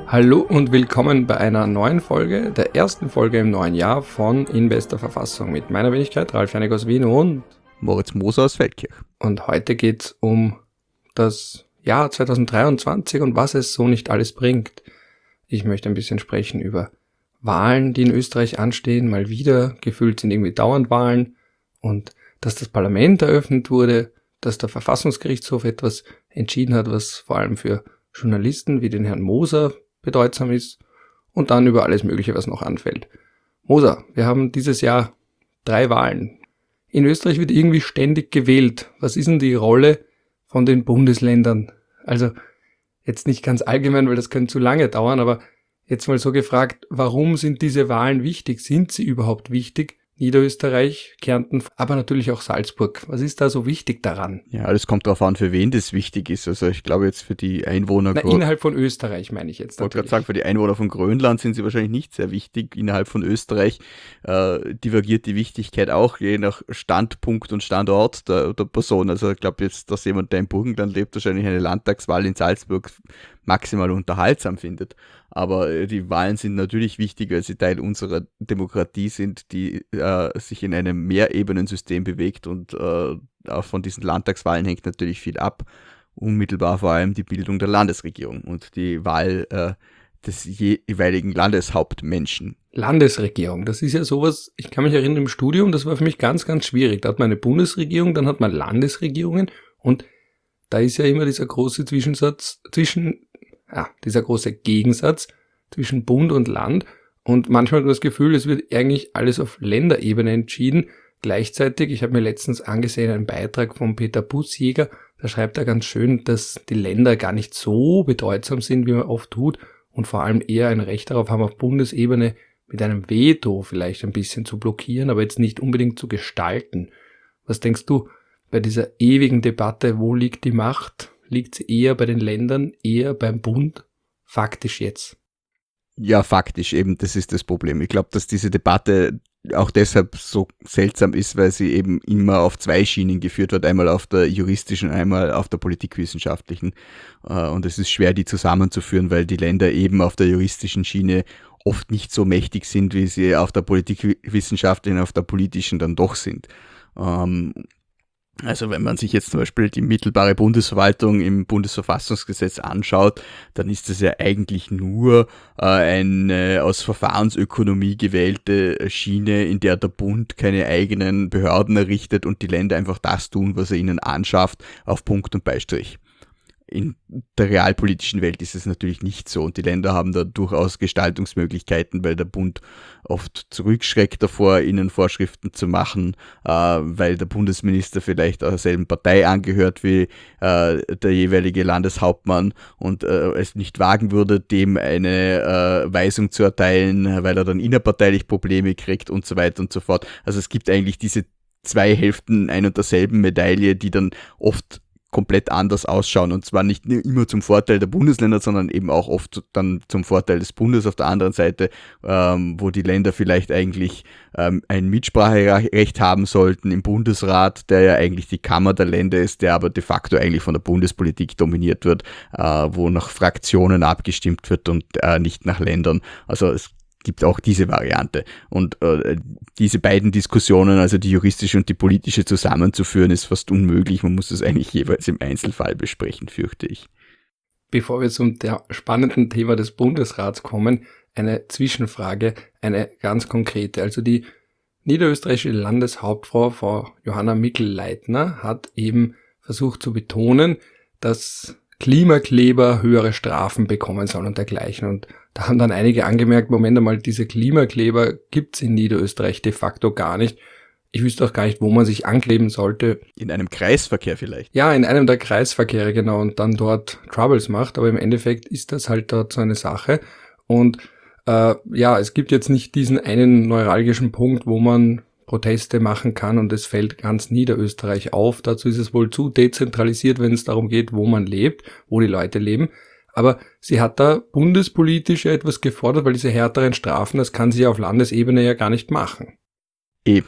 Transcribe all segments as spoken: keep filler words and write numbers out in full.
Hallo und willkommen bei einer neuen Folge, der ersten Folge im neuen Jahr von In bester Verfassung mit meiner Wenigkeit Ralf Janik aus Wien und Moritz Moser aus Feldkirch. Und heute geht es um das Jahr zweitausenddreiundzwanzig und was es so nicht alles bringt. Ich möchte ein bisschen sprechen über Wahlen, die in Österreich anstehen, mal wieder, gefühlt sind irgendwie dauernd Wahlen und dass das Parlament eröffnet wurde, dass der Verfassungsgerichtshof etwas entschieden hat, was vor allem für Journalisten wie den Herrn Moser bedeutsam ist und dann über alles Mögliche, was noch anfällt. Moser, wir haben dieses Jahr drei Wahlen. In Österreich wird irgendwie ständig gewählt. Was ist denn die Rolle von den Bundesländern? Also jetzt nicht ganz allgemein, weil das könnte zu lange dauern, aber jetzt mal so gefragt, warum sind diese Wahlen wichtig? Sind sie überhaupt wichtig? Niederösterreich, Kärnten, aber natürlich auch Salzburg. Was ist da so wichtig daran? Ja, alles kommt darauf an, für wen das wichtig ist. Also ich glaube jetzt für die Einwohner... Na, innerhalb von Österreich meine ich jetzt Ich wollte gerade sagen, für die Einwohner von Grönland sind sie wahrscheinlich nicht sehr wichtig. Innerhalb von Österreich äh, divergiert die Wichtigkeit auch, je nach Standpunkt und Standort der, der Person. Also ich glaube jetzt, dass jemand, der im Burgenland lebt, wahrscheinlich eine Landtagswahl in Salzburg maximal unterhaltsam findet. Aber die Wahlen sind natürlich wichtig, weil sie Teil unserer Demokratie sind, die äh, sich in einem Mehrebenensystem bewegt und äh, auch von diesen Landtagswahlen hängt natürlich viel ab. Unmittelbar vor allem die Bildung der Landesregierung und die Wahl äh, des jeweiligen Landeshauptmenschen. Landesregierung, das ist ja sowas, ich kann mich erinnern im Studium, das war für mich ganz, ganz schwierig. Da hat man eine Bundesregierung, dann hat man Landesregierungen und da ist ja immer dieser große Zwischensatz zwischen Ja, dieser große Gegensatz zwischen Bund und Land und manchmal hat man das Gefühl, es wird eigentlich alles auf Länderebene entschieden. Gleichzeitig, ich habe mir letztens angesehen, einen Beitrag von Peter Bussjäger, da schreibt er ganz schön, dass die Länder gar nicht so bedeutsam sind, wie man oft tut und vor allem eher ein Recht darauf haben, auf Bundesebene mit einem Veto vielleicht ein bisschen zu blockieren, aber jetzt nicht unbedingt zu gestalten. Was denkst du bei dieser ewigen Debatte, wo liegt die Macht? Liegt sie eher bei den Ländern, eher beim Bund? Faktisch jetzt. Ja, faktisch eben, das ist das Problem. Ich glaube, dass diese Debatte auch deshalb so seltsam ist, weil sie eben immer auf zwei Schienen geführt wird, einmal auf der juristischen, einmal auf der politikwissenschaftlichen. Und es ist schwer, die zusammenzuführen, weil die Länder eben auf der juristischen Schiene oft nicht so mächtig sind, wie sie auf der politikwissenschaftlichen, auf der politischen dann doch sind. Also wenn man sich jetzt zum Beispiel die mittelbare Bundesverwaltung im Bundesverfassungsgesetz anschaut, dann ist das ja eigentlich nur äh, eine aus Verfahrensökonomie gewählte Schiene, in der der Bund keine eigenen Behörden errichtet und die Länder einfach das tun, was er ihnen anschafft, auf Punkt und Beistrich. In der realpolitischen Welt ist es natürlich nicht so und die Länder haben da durchaus Gestaltungsmöglichkeiten, weil der Bund oft zurückschreckt davor, ihnen Vorschriften zu machen, äh, weil der Bundesminister vielleicht aus derselben Partei angehört wie äh, der jeweilige Landeshauptmann und äh, es nicht wagen würde, dem eine äh, Weisung zu erteilen, weil er dann innerparteilich Probleme kriegt und so weiter und so fort. Also es gibt eigentlich diese zwei Hälften ein und derselben Medaille, die dann oft komplett anders ausschauen und zwar nicht immer zum Vorteil der Bundesländer, sondern eben auch oft dann zum Vorteil des Bundes auf der anderen Seite, ähm, wo die Länder vielleicht eigentlich ähm, ein Mitspracherecht haben sollten im Bundesrat, der ja eigentlich die Kammer der Länder ist, der aber de facto eigentlich von der Bundespolitik dominiert wird, äh, wo nach Fraktionen abgestimmt wird und äh, nicht nach Ländern. Also es gibt auch diese Variante. Und äh, diese beiden Diskussionen, also die juristische und die politische zusammenzuführen, ist fast unmöglich. Man muss das eigentlich jeweils im Einzelfall besprechen, fürchte ich. Bevor wir zum spannenden Thema des Bundesrats kommen, eine Zwischenfrage, eine ganz konkrete. Also die niederösterreichische Landeshauptfrau, Frau Johanna Mikl-Leitner, hat eben versucht zu betonen, dass Klimakleber höhere Strafen bekommen sollen und dergleichen. Und da haben dann einige angemerkt, Moment einmal, diese Klimakleber gibt's in Niederösterreich de facto gar nicht. Ich wüsste auch gar nicht, wo man sich ankleben sollte. In einem Kreisverkehr vielleicht? Ja, in einem der Kreisverkehre, genau, und dann dort Troubles macht. Aber im Endeffekt ist das halt dort so eine Sache. Und äh, ja, es gibt jetzt nicht diesen einen neuralgischen Punkt, wo man Proteste machen kann und es fällt ganz Niederösterreich auf. Dazu ist es wohl zu dezentralisiert, wenn es darum geht, wo man lebt, wo die Leute leben. Aber sie hat da bundespolitisch ja etwas gefordert, weil diese härteren Strafen, das kann sie ja auf Landesebene ja gar nicht machen. Eh,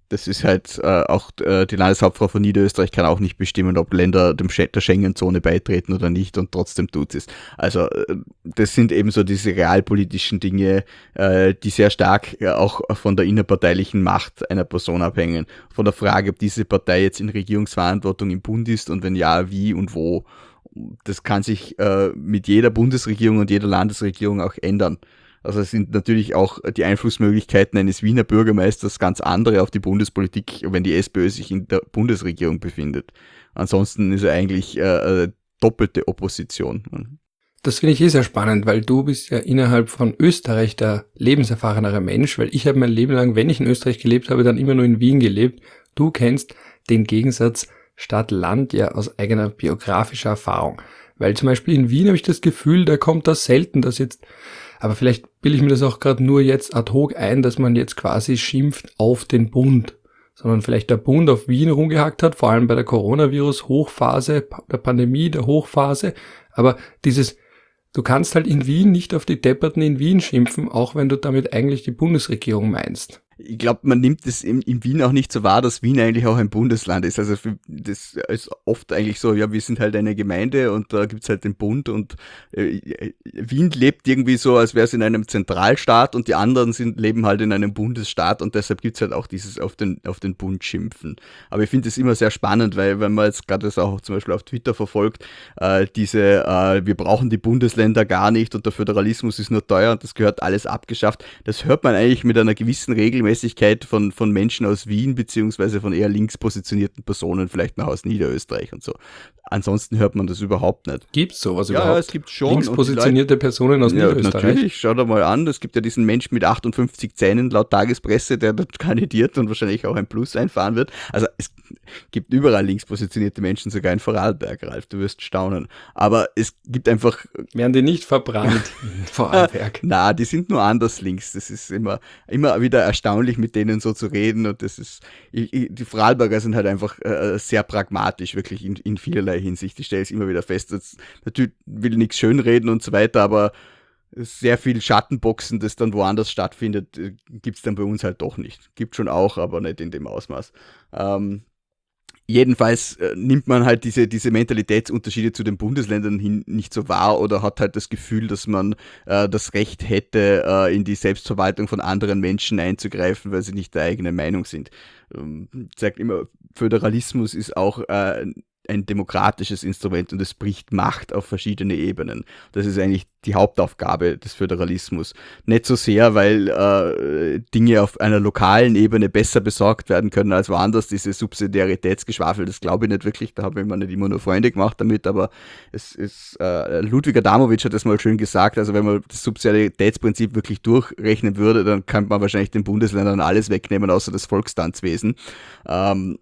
Das ist halt äh, auch äh, die Landeshauptfrau von Niederösterreich kann auch nicht bestimmen, ob Länder dem Sch- der Schengen-Zone beitreten oder nicht, und trotzdem tut sie es. Also äh, das sind eben so diese realpolitischen Dinge, äh, die sehr stark äh, auch von der innerparteilichen Macht einer Person abhängen. Von der Frage, ob diese Partei jetzt in Regierungsverantwortung im Bund ist und wenn ja, wie und wo. Das kann sich äh, mit jeder Bundesregierung und jeder Landesregierung auch ändern. Also es sind natürlich auch die Einflussmöglichkeiten eines Wiener Bürgermeisters ganz andere auf die Bundespolitik, wenn die SPÖ sich in der Bundesregierung befindet. Ansonsten ist er eigentlich äh, doppelte Opposition. Das finde ich eh sehr spannend, weil du bist ja innerhalb von Österreich der lebenserfahrenere Mensch, weil ich habe mein Leben lang, wenn ich in Österreich gelebt habe, dann immer nur in Wien gelebt. Du kennst den Gegensatz Stadt-Land ja aus eigener biografischer Erfahrung. Weil zum Beispiel in Wien habe ich das Gefühl, da kommt das selten, dass jetzt, aber vielleicht bilde ich mir das auch gerade nur jetzt ad hoc ein, dass man jetzt quasi schimpft auf den Bund, sondern vielleicht der Bund auf Wien rumgehackt hat, vor allem bei der Coronavirus-Hochphase, der Pandemie, der Hochphase, aber dieses, du kannst halt in Wien nicht auf die Depperten in Wien schimpfen, auch wenn du damit eigentlich die Bundesregierung meinst. Ich glaube, man nimmt es in, in Wien auch nicht so wahr, dass Wien eigentlich auch ein Bundesland ist. Also für, das ist oft eigentlich so, ja, wir sind halt eine Gemeinde und da gibt's halt den Bund und äh, Wien lebt irgendwie so, als wäre es in einem Zentralstaat und die anderen sind leben halt in einem Bundesstaat und deshalb gibt's halt auch dieses auf den auf den Bund schimpfen. Aber ich finde es immer sehr spannend, weil wenn man jetzt gerade das auch zum Beispiel auf Twitter verfolgt, äh, diese äh, wir brauchen die Bundesländer gar nicht und der Föderalismus ist nur teuer und das gehört alles abgeschafft, das hört man eigentlich mit einer gewissen Regel von, von Menschen aus Wien, beziehungsweise von eher links positionierten Personen, vielleicht noch aus Niederösterreich und so. Ansonsten hört man das überhaupt nicht. Gibt's sowas ja, überhaupt? Ja, es gibt schon. Links positionierte Leute, Personen aus ja, Niederösterreich? Natürlich, schau dir mal an, es gibt ja diesen Mensch mit achtundfünfzig Zähnen laut Tagespresse, der dort kandidiert und wahrscheinlich auch ein Plus einfahren wird. Also es gibt überall links positionierte Menschen, sogar in Vorarlberg, Ralf, du wirst staunen. Aber es gibt einfach... Werden die nicht verbrannt in Vorarlberg? Na, die sind nur anders links. Das ist immer, immer wieder erstaunlich, mit denen so zu reden und das ist... Ich, ich, die Vorarlberger sind halt einfach äh, sehr pragmatisch, wirklich in, in vielerlei Hinsicht. Ich stelle es immer wieder fest. Das, natürlich will nichts schönreden und so weiter, aber sehr viel Schattenboxen, das dann woanders stattfindet, gibt es dann bei uns halt doch nicht. Gibt schon auch, aber nicht in dem Ausmaß. Ähm, jedenfalls äh, nimmt man halt diese, diese Mentalitätsunterschiede zu den Bundesländern hin nicht so wahr oder hat halt das Gefühl, dass man äh, das Recht hätte, äh, in die Selbstverwaltung von anderen Menschen einzugreifen, weil sie nicht der eigenen Meinung sind. Ähm, sagt immer, Föderalismus ist auch äh, ein demokratisches Instrument und es bricht Macht auf verschiedene Ebenen. Das ist eigentlich die Hauptaufgabe des Föderalismus. Nicht so sehr, weil äh, Dinge auf einer lokalen Ebene besser besorgt werden können als woanders. Diese Subsidiaritätsgeschwafel, das glaube ich nicht wirklich. Da habe ich mir nicht immer nur Freunde gemacht damit, aber es ist, äh, Ludwig Adamovich hat das mal schön gesagt, also wenn man das Subsidiaritätsprinzip wirklich durchrechnen würde, dann könnte man wahrscheinlich den Bundesländern alles wegnehmen, außer das Volkstanzwesen. Ähm,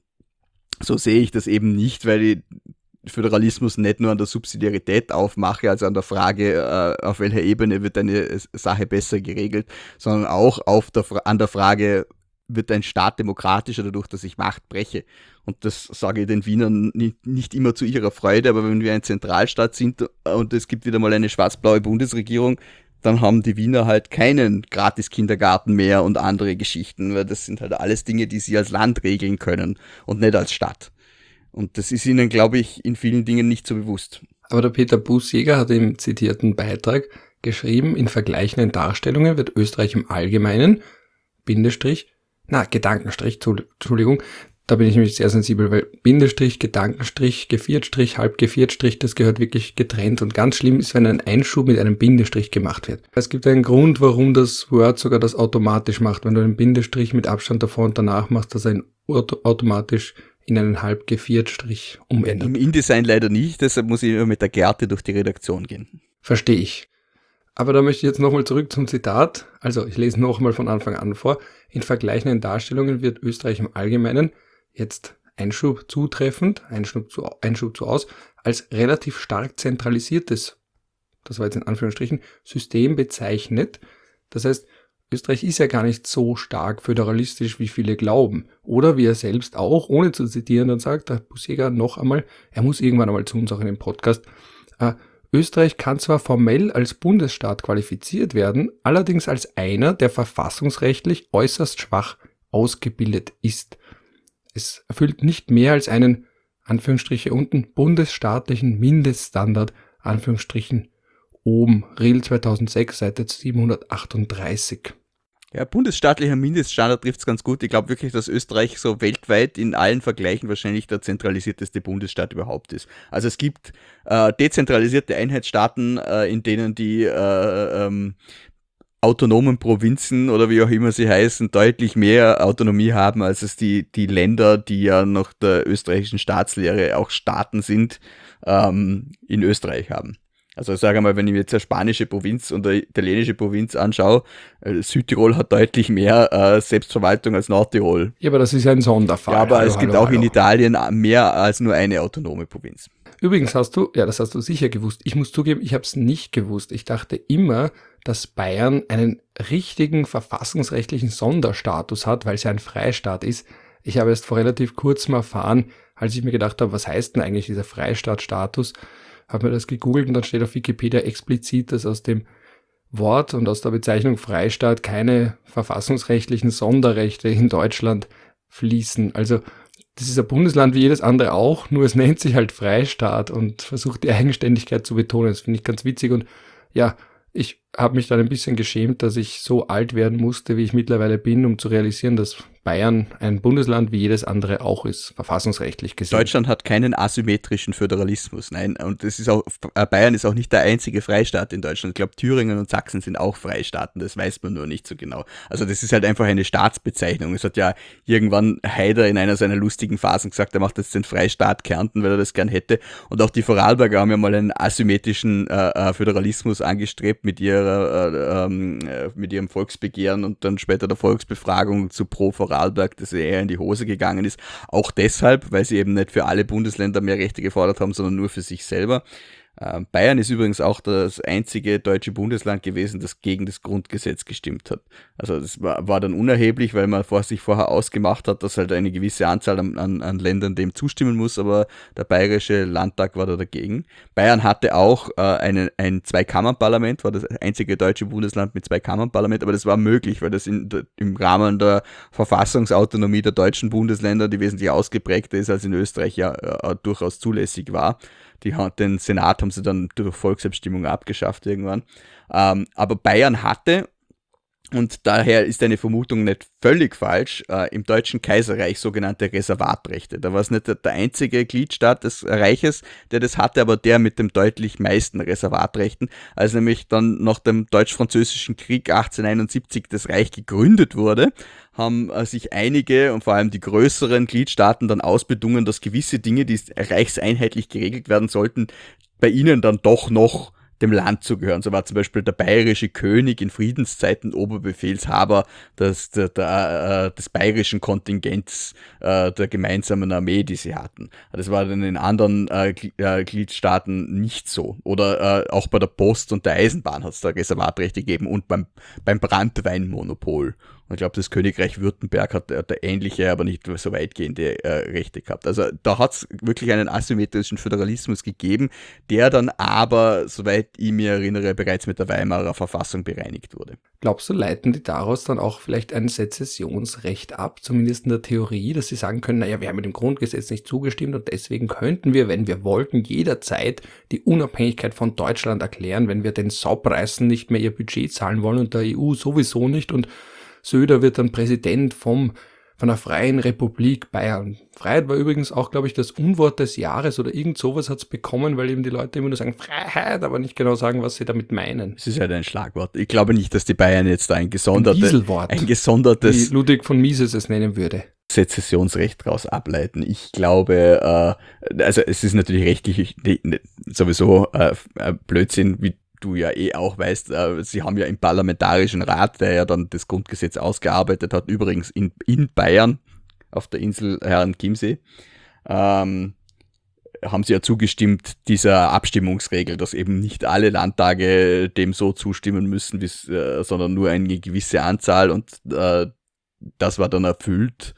So sehe ich das eben nicht, weil ich Föderalismus nicht nur an der Subsidiarität aufmache, also an der Frage, äh, auf welcher Ebene wird eine Sache besser geregelt, sondern auch auf der, an der Frage, wird ein Staat demokratischer dadurch, dass ich Macht breche. Und das sage ich den Wienern nicht, nicht immer zu ihrer Freude, aber wenn wir ein Zentralstaat sind und es gibt wieder mal eine schwarz-blaue Bundesregierung, dann haben die Wiener halt keinen Gratis-Kindergarten mehr und andere Geschichten, weil das sind halt alles Dinge, die sie als Land regeln können und nicht als Stadt. Und das ist ihnen, glaube ich, in vielen Dingen nicht so bewusst. Aber der Peter Bussjäger hat im zitierten Beitrag geschrieben, in vergleichenden Darstellungen wird Österreich im Allgemeinen, Bindestrich, na, Gedankenstrich, Entschuldigung, da bin ich nämlich sehr sensibel, weil Bindestrich, Gedankenstrich, Geviertstrich, Halbgeviertstrich, das gehört wirklich getrennt. Und ganz schlimm ist, wenn ein Einschub mit einem Bindestrich gemacht wird. Es gibt einen Grund, warum das Word sogar das automatisch macht. Wenn du einen Bindestrich mit Abstand davor und danach machst, dass er ihn automatisch in einen Halbgeviertstrich umändert. Im InDesign leider nicht, deshalb muss ich immer mit der Gerte durch die Redaktion gehen. Verstehe ich. Aber da möchte ich jetzt nochmal zurück zum Zitat. Also ich lese nochmal von Anfang an vor. In vergleichenden Darstellungen wird Österreich im Allgemeinen, jetzt Einschub zutreffend, Einschub zu, Einschub zu aus, als relativ stark zentralisiertes, das war jetzt in Anführungsstrichen, System bezeichnet. Das heißt, Österreich ist ja gar nicht so stark föderalistisch, wie viele glauben. Oder wie er selbst auch, ohne zu zitieren, dann sagt der Bussjäger noch einmal, er muss irgendwann einmal zu uns auch in dem Podcast, äh, Österreich kann zwar formell als Bundesstaat qualifiziert werden, allerdings als einer, der verfassungsrechtlich äußerst schwach ausgebildet ist. Es erfüllt nicht mehr als einen, Anführungsstriche unten, bundesstaatlichen Mindeststandard, Anführungsstrichen oben, R I L zweitausendsechs, Seite siebenhundertachtunddreißig. Ja, bundesstaatlicher Mindeststandard trifft es ganz gut. Ich glaube wirklich, dass Österreich so weltweit in allen Vergleichen wahrscheinlich der zentralisierteste Bundesstaat überhaupt ist. Also es gibt äh, dezentralisierte Einheitsstaaten, äh, in denen die äh, ähm, autonomen Provinzen oder wie auch immer sie heißen, deutlich mehr Autonomie haben, als es die, die Länder, die ja nach der österreichischen Staatslehre auch Staaten sind, ähm, in Österreich haben. Also ich sage mal, wenn ich mir jetzt eine spanische Provinz und eine italienische Provinz anschaue, äh, Südtirol hat deutlich mehr äh, Selbstverwaltung als Nordtirol. Ja, aber das ist ja ein Sonderfall. Ja, aber hallo, es gibt hallo, auch hallo. in Italien mehr als nur eine autonome Provinz. Übrigens hast du, ja, das hast du sicher gewusst. Ich muss zugeben, ich habe es nicht gewusst. Ich dachte immer, dass Bayern einen richtigen verfassungsrechtlichen Sonderstatus hat, weil es ja ein Freistaat ist. Ich habe erst vor relativ kurzem erfahren, als ich mir gedacht habe, was heißt denn eigentlich dieser Freistaatstatus? Habe mir das gegoogelt und dann steht auf Wikipedia explizit, dass aus dem Wort und aus der Bezeichnung Freistaat keine verfassungsrechtlichen Sonderrechte in Deutschland fließen. Also das ist ein Bundesland wie jedes andere auch, nur es nennt sich halt Freistaat und versucht die Eigenständigkeit zu betonen. Das finde ich ganz witzig und ja, ich habe mich dann ein bisschen geschämt, dass ich so alt werden musste, wie ich mittlerweile bin, um zu realisieren, dass Bayern ein Bundesland wie jedes andere auch ist, verfassungsrechtlich gesehen. Deutschland hat keinen asymmetrischen Föderalismus, nein, und das ist auch, Bayern ist auch nicht der einzige Freistaat in Deutschland. Ich glaube, Thüringen und Sachsen sind auch Freistaaten, das weiß man nur nicht so genau. Also das ist halt einfach eine Staatsbezeichnung. Es hat ja irgendwann Haider in einer seiner lustigen Phasen gesagt, er macht jetzt den Freistaat Kärnten, weil er das gern hätte. Und auch die Vorarlberger haben ja mal einen asymmetrischen äh, Föderalismus angestrebt mit ihrer äh, äh, mit ihrem Volksbegehren und dann später der Volksbefragung zu pro Vorarlberg, das eher in die Hose gegangen ist. Auch deshalb, weil sie eben nicht für alle Bundesländer mehr Rechte gefordert haben, sondern nur für sich selber. Bayern ist übrigens auch das einzige deutsche Bundesland gewesen, das gegen das Grundgesetz gestimmt hat. Also das war, war dann unerheblich, weil man vor, sich vorher ausgemacht hat, dass halt eine gewisse Anzahl an, an, an Ländern dem zustimmen muss, aber der bayerische Landtag war da dagegen. Bayern hatte auch äh, eine, ein Zweikammernparlament, war das einzige deutsche Bundesland mit Zweikammernparlament, aber das war möglich, weil das in, im Rahmen der Verfassungsautonomie der deutschen Bundesländer, die wesentlich ausgeprägter ist als in Österreich, ja äh, durchaus zulässig war. Die hat, den Senat haben sie dann durch Volksabstimmung abgeschafft irgendwann. Ähm, aber Bayern hatte, und daher ist eine Vermutung nicht völlig falsch, äh, im Deutschen Kaiserreich sogenannte Reservatrechte. Da war es nicht der, der einzige Gliedstaat des Reiches, der das hatte, aber der mit dem deutlich meisten Reservatrechten. Als nämlich dann nach dem Deutsch-Französischen Krieg achtzehnhunderteinundsiebzig das Reich gegründet wurde, haben äh, sich einige und vor allem die größeren Gliedstaaten dann ausbedungen, dass gewisse Dinge, die reichseinheitlich geregelt werden sollten, bei ihnen dann doch noch dem Land zugehören. So war zum Beispiel der bayerische König in Friedenszeiten Oberbefehlshaber des, der, der, des bayerischen Kontingents äh, der gemeinsamen Armee, die sie hatten. Das war dann in anderen äh, Gliedstaaten nicht so. Oder äh, auch bei der Post und der Eisenbahn hat es da Reservatrechte gegeben und beim, beim Branntweinmonopol. Und ich glaube, das Königreich Württemberg hat, hat ähnliche, aber nicht so weitgehende äh, Rechte gehabt. Also da hat es wirklich einen asymmetrischen Föderalismus gegeben, der dann aber, soweit ich mich erinnere, bereits mit der Weimarer Verfassung bereinigt wurde. Glaubst du, leiten die daraus dann auch vielleicht ein Sezessionsrecht ab, zumindest in der Theorie, dass sie sagen können, naja, wir haben mit dem Grundgesetz nicht zugestimmt und deswegen könnten wir, wenn wir wollten, jederzeit die Unabhängigkeit von Deutschland erklären, wenn wir den Saupreisen nicht mehr ihr Budget zahlen wollen und der E U sowieso nicht und Söder wird dann Präsident vom, von einer freien Republik Bayern. Freiheit war übrigens auch, glaube ich, das Unwort des Jahres oder irgend sowas hat es bekommen, weil eben die Leute immer nur sagen Freiheit, aber nicht genau sagen, was sie damit meinen. Es ist halt ein Schlagwort. Ich glaube nicht, dass die Bayern jetzt da ein gesondertes, ein Dieselwort, ein gesondertes wie Ludwig von Mises es nennen würde. Sezessionsrecht daraus ableiten. Ich glaube, äh, also es ist natürlich rechtlich sowieso äh, Blödsinn, wie du ja eh auch weißt, äh, sie haben ja im Parlamentarischen Rat, der ja dann das Grundgesetz ausgearbeitet hat, übrigens in, in Bayern, auf der Insel Herrenchiemsee, ähm, haben sie ja zugestimmt dieser Abstimmungsregel, dass eben nicht alle Landtage dem so zustimmen müssen, äh, sondern nur eine gewisse Anzahl und äh, das war dann erfüllt.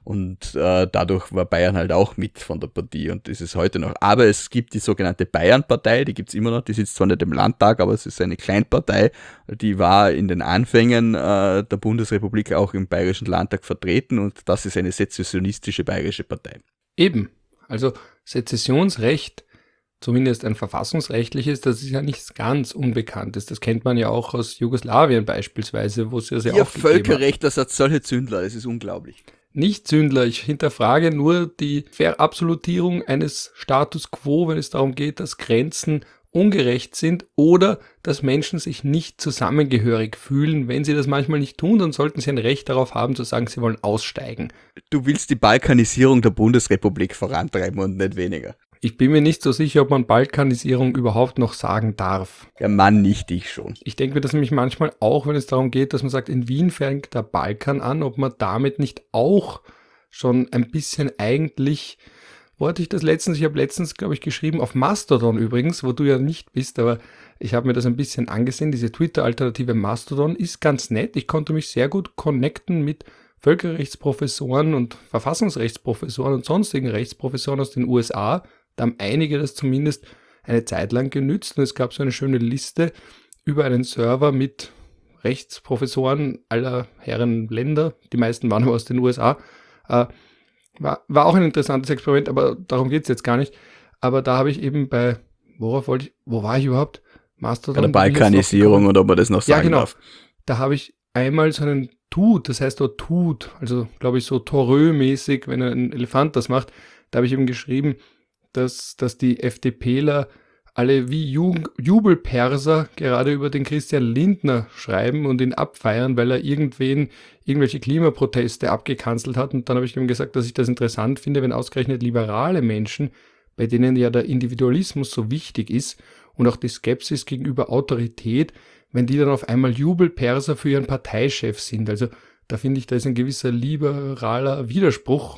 und äh, dadurch war Bayern halt auch mit von der Partie und das ist heute noch. Aber es gibt die sogenannte Bayern-Partei, die gibt es immer noch, die sitzt zwar nicht im Landtag, aber es ist eine Kleinpartei, die war in den Anfängen äh, der Bundesrepublik auch im Bayerischen Landtag vertreten und das ist eine sezessionistische bayerische Partei. Eben, also Sezessionsrecht, zumindest ein verfassungsrechtliches, das ist ja nichts ganz Unbekanntes. Das kennt man ja auch aus Jugoslawien beispielsweise, wo es ja sehr Ihr auch gegeben hat. Völkerrechtler seid solche Zündler, das ist unglaublich. Nicht Sündler, ich hinterfrage nur die Verabsolutierung eines Status quo, wenn es darum geht, dass Grenzen ungerecht sind oder dass Menschen sich nicht zusammengehörig fühlen. Wenn sie das manchmal nicht tun, dann sollten sie ein Recht darauf haben, zu sagen, sie wollen aussteigen. Du willst die Balkanisierung der Bundesrepublik vorantreiben und nicht weniger. Ich bin mir nicht so sicher, ob man Balkanisierung überhaupt noch sagen darf. Der Mann nicht, ich schon. Ich denke mir das nämlich manchmal auch, wenn es darum geht, dass man sagt, in Wien fängt der Balkan an, ob man damit nicht auch schon ein bisschen eigentlich, wo hatte ich das letztens, ich habe letztens, glaube ich, geschrieben, auf Mastodon übrigens, wo du ja nicht bist, aber ich habe mir das ein bisschen angesehen, diese Twitter-Alternative Mastodon ist ganz nett, ich konnte mich sehr gut connecten mit Völkerrechtsprofessoren und Verfassungsrechtsprofessoren und sonstigen Rechtsprofessoren aus den U S A. Da haben einige das zumindest eine Zeit lang genützt und es gab so eine schöne Liste über einen Server mit Rechtsprofessoren aller Herren Länder, die meisten waren aber aus den U S A. Äh, war, war auch ein interessantes Experiment, aber darum geht es jetzt gar nicht. Aber da habe ich eben bei, worauf wollte ich, wo war ich überhaupt? Mastodon. Bei der Balkanisierung oder ob man das noch sagen ja, genau. darf. Da habe ich einmal so einen Tut, das heißt dort Tut, also glaube ich so Torö-mäßig, wenn ein Elefant das macht, da habe ich eben geschrieben, dass, dass die FDPler alle wie Ju- Jubelperser gerade über den Christian Lindner schreiben und ihn abfeiern, weil er irgendwen, irgendwelche Klimaproteste abgekanzelt hat. Und dann habe ich ihm gesagt, dass ich das interessant finde, wenn ausgerechnet liberale Menschen, bei denen ja der Individualismus so wichtig ist und auch die Skepsis gegenüber Autorität, wenn die dann auf einmal Jubelperser für ihren Parteichef sind. Also da finde ich, da ist ein gewisser liberaler Widerspruch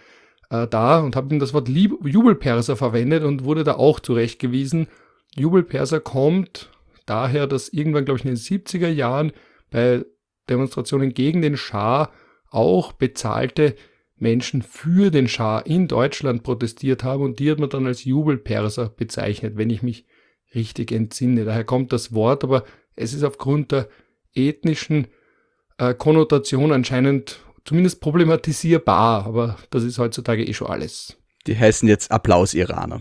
äh, da und habe ihm das Wort Lieb- Jubelperser verwendet und wurde da auch zurechtgewiesen. Jubelperser kommt daher, dass irgendwann, glaube ich, in den siebziger Jahren bei Demonstrationen gegen den Schah auch bezahlte Menschen für den Schah in Deutschland protestiert haben und die hat man dann als Jubelperser bezeichnet, wenn ich mich richtig entsinne. Daher kommt das Wort, aber es ist aufgrund der ethnischen äh, Konnotation anscheinend zumindest problematisierbar, aber das ist heutzutage eh schon alles. Die heißen jetzt Applaus-Iraner.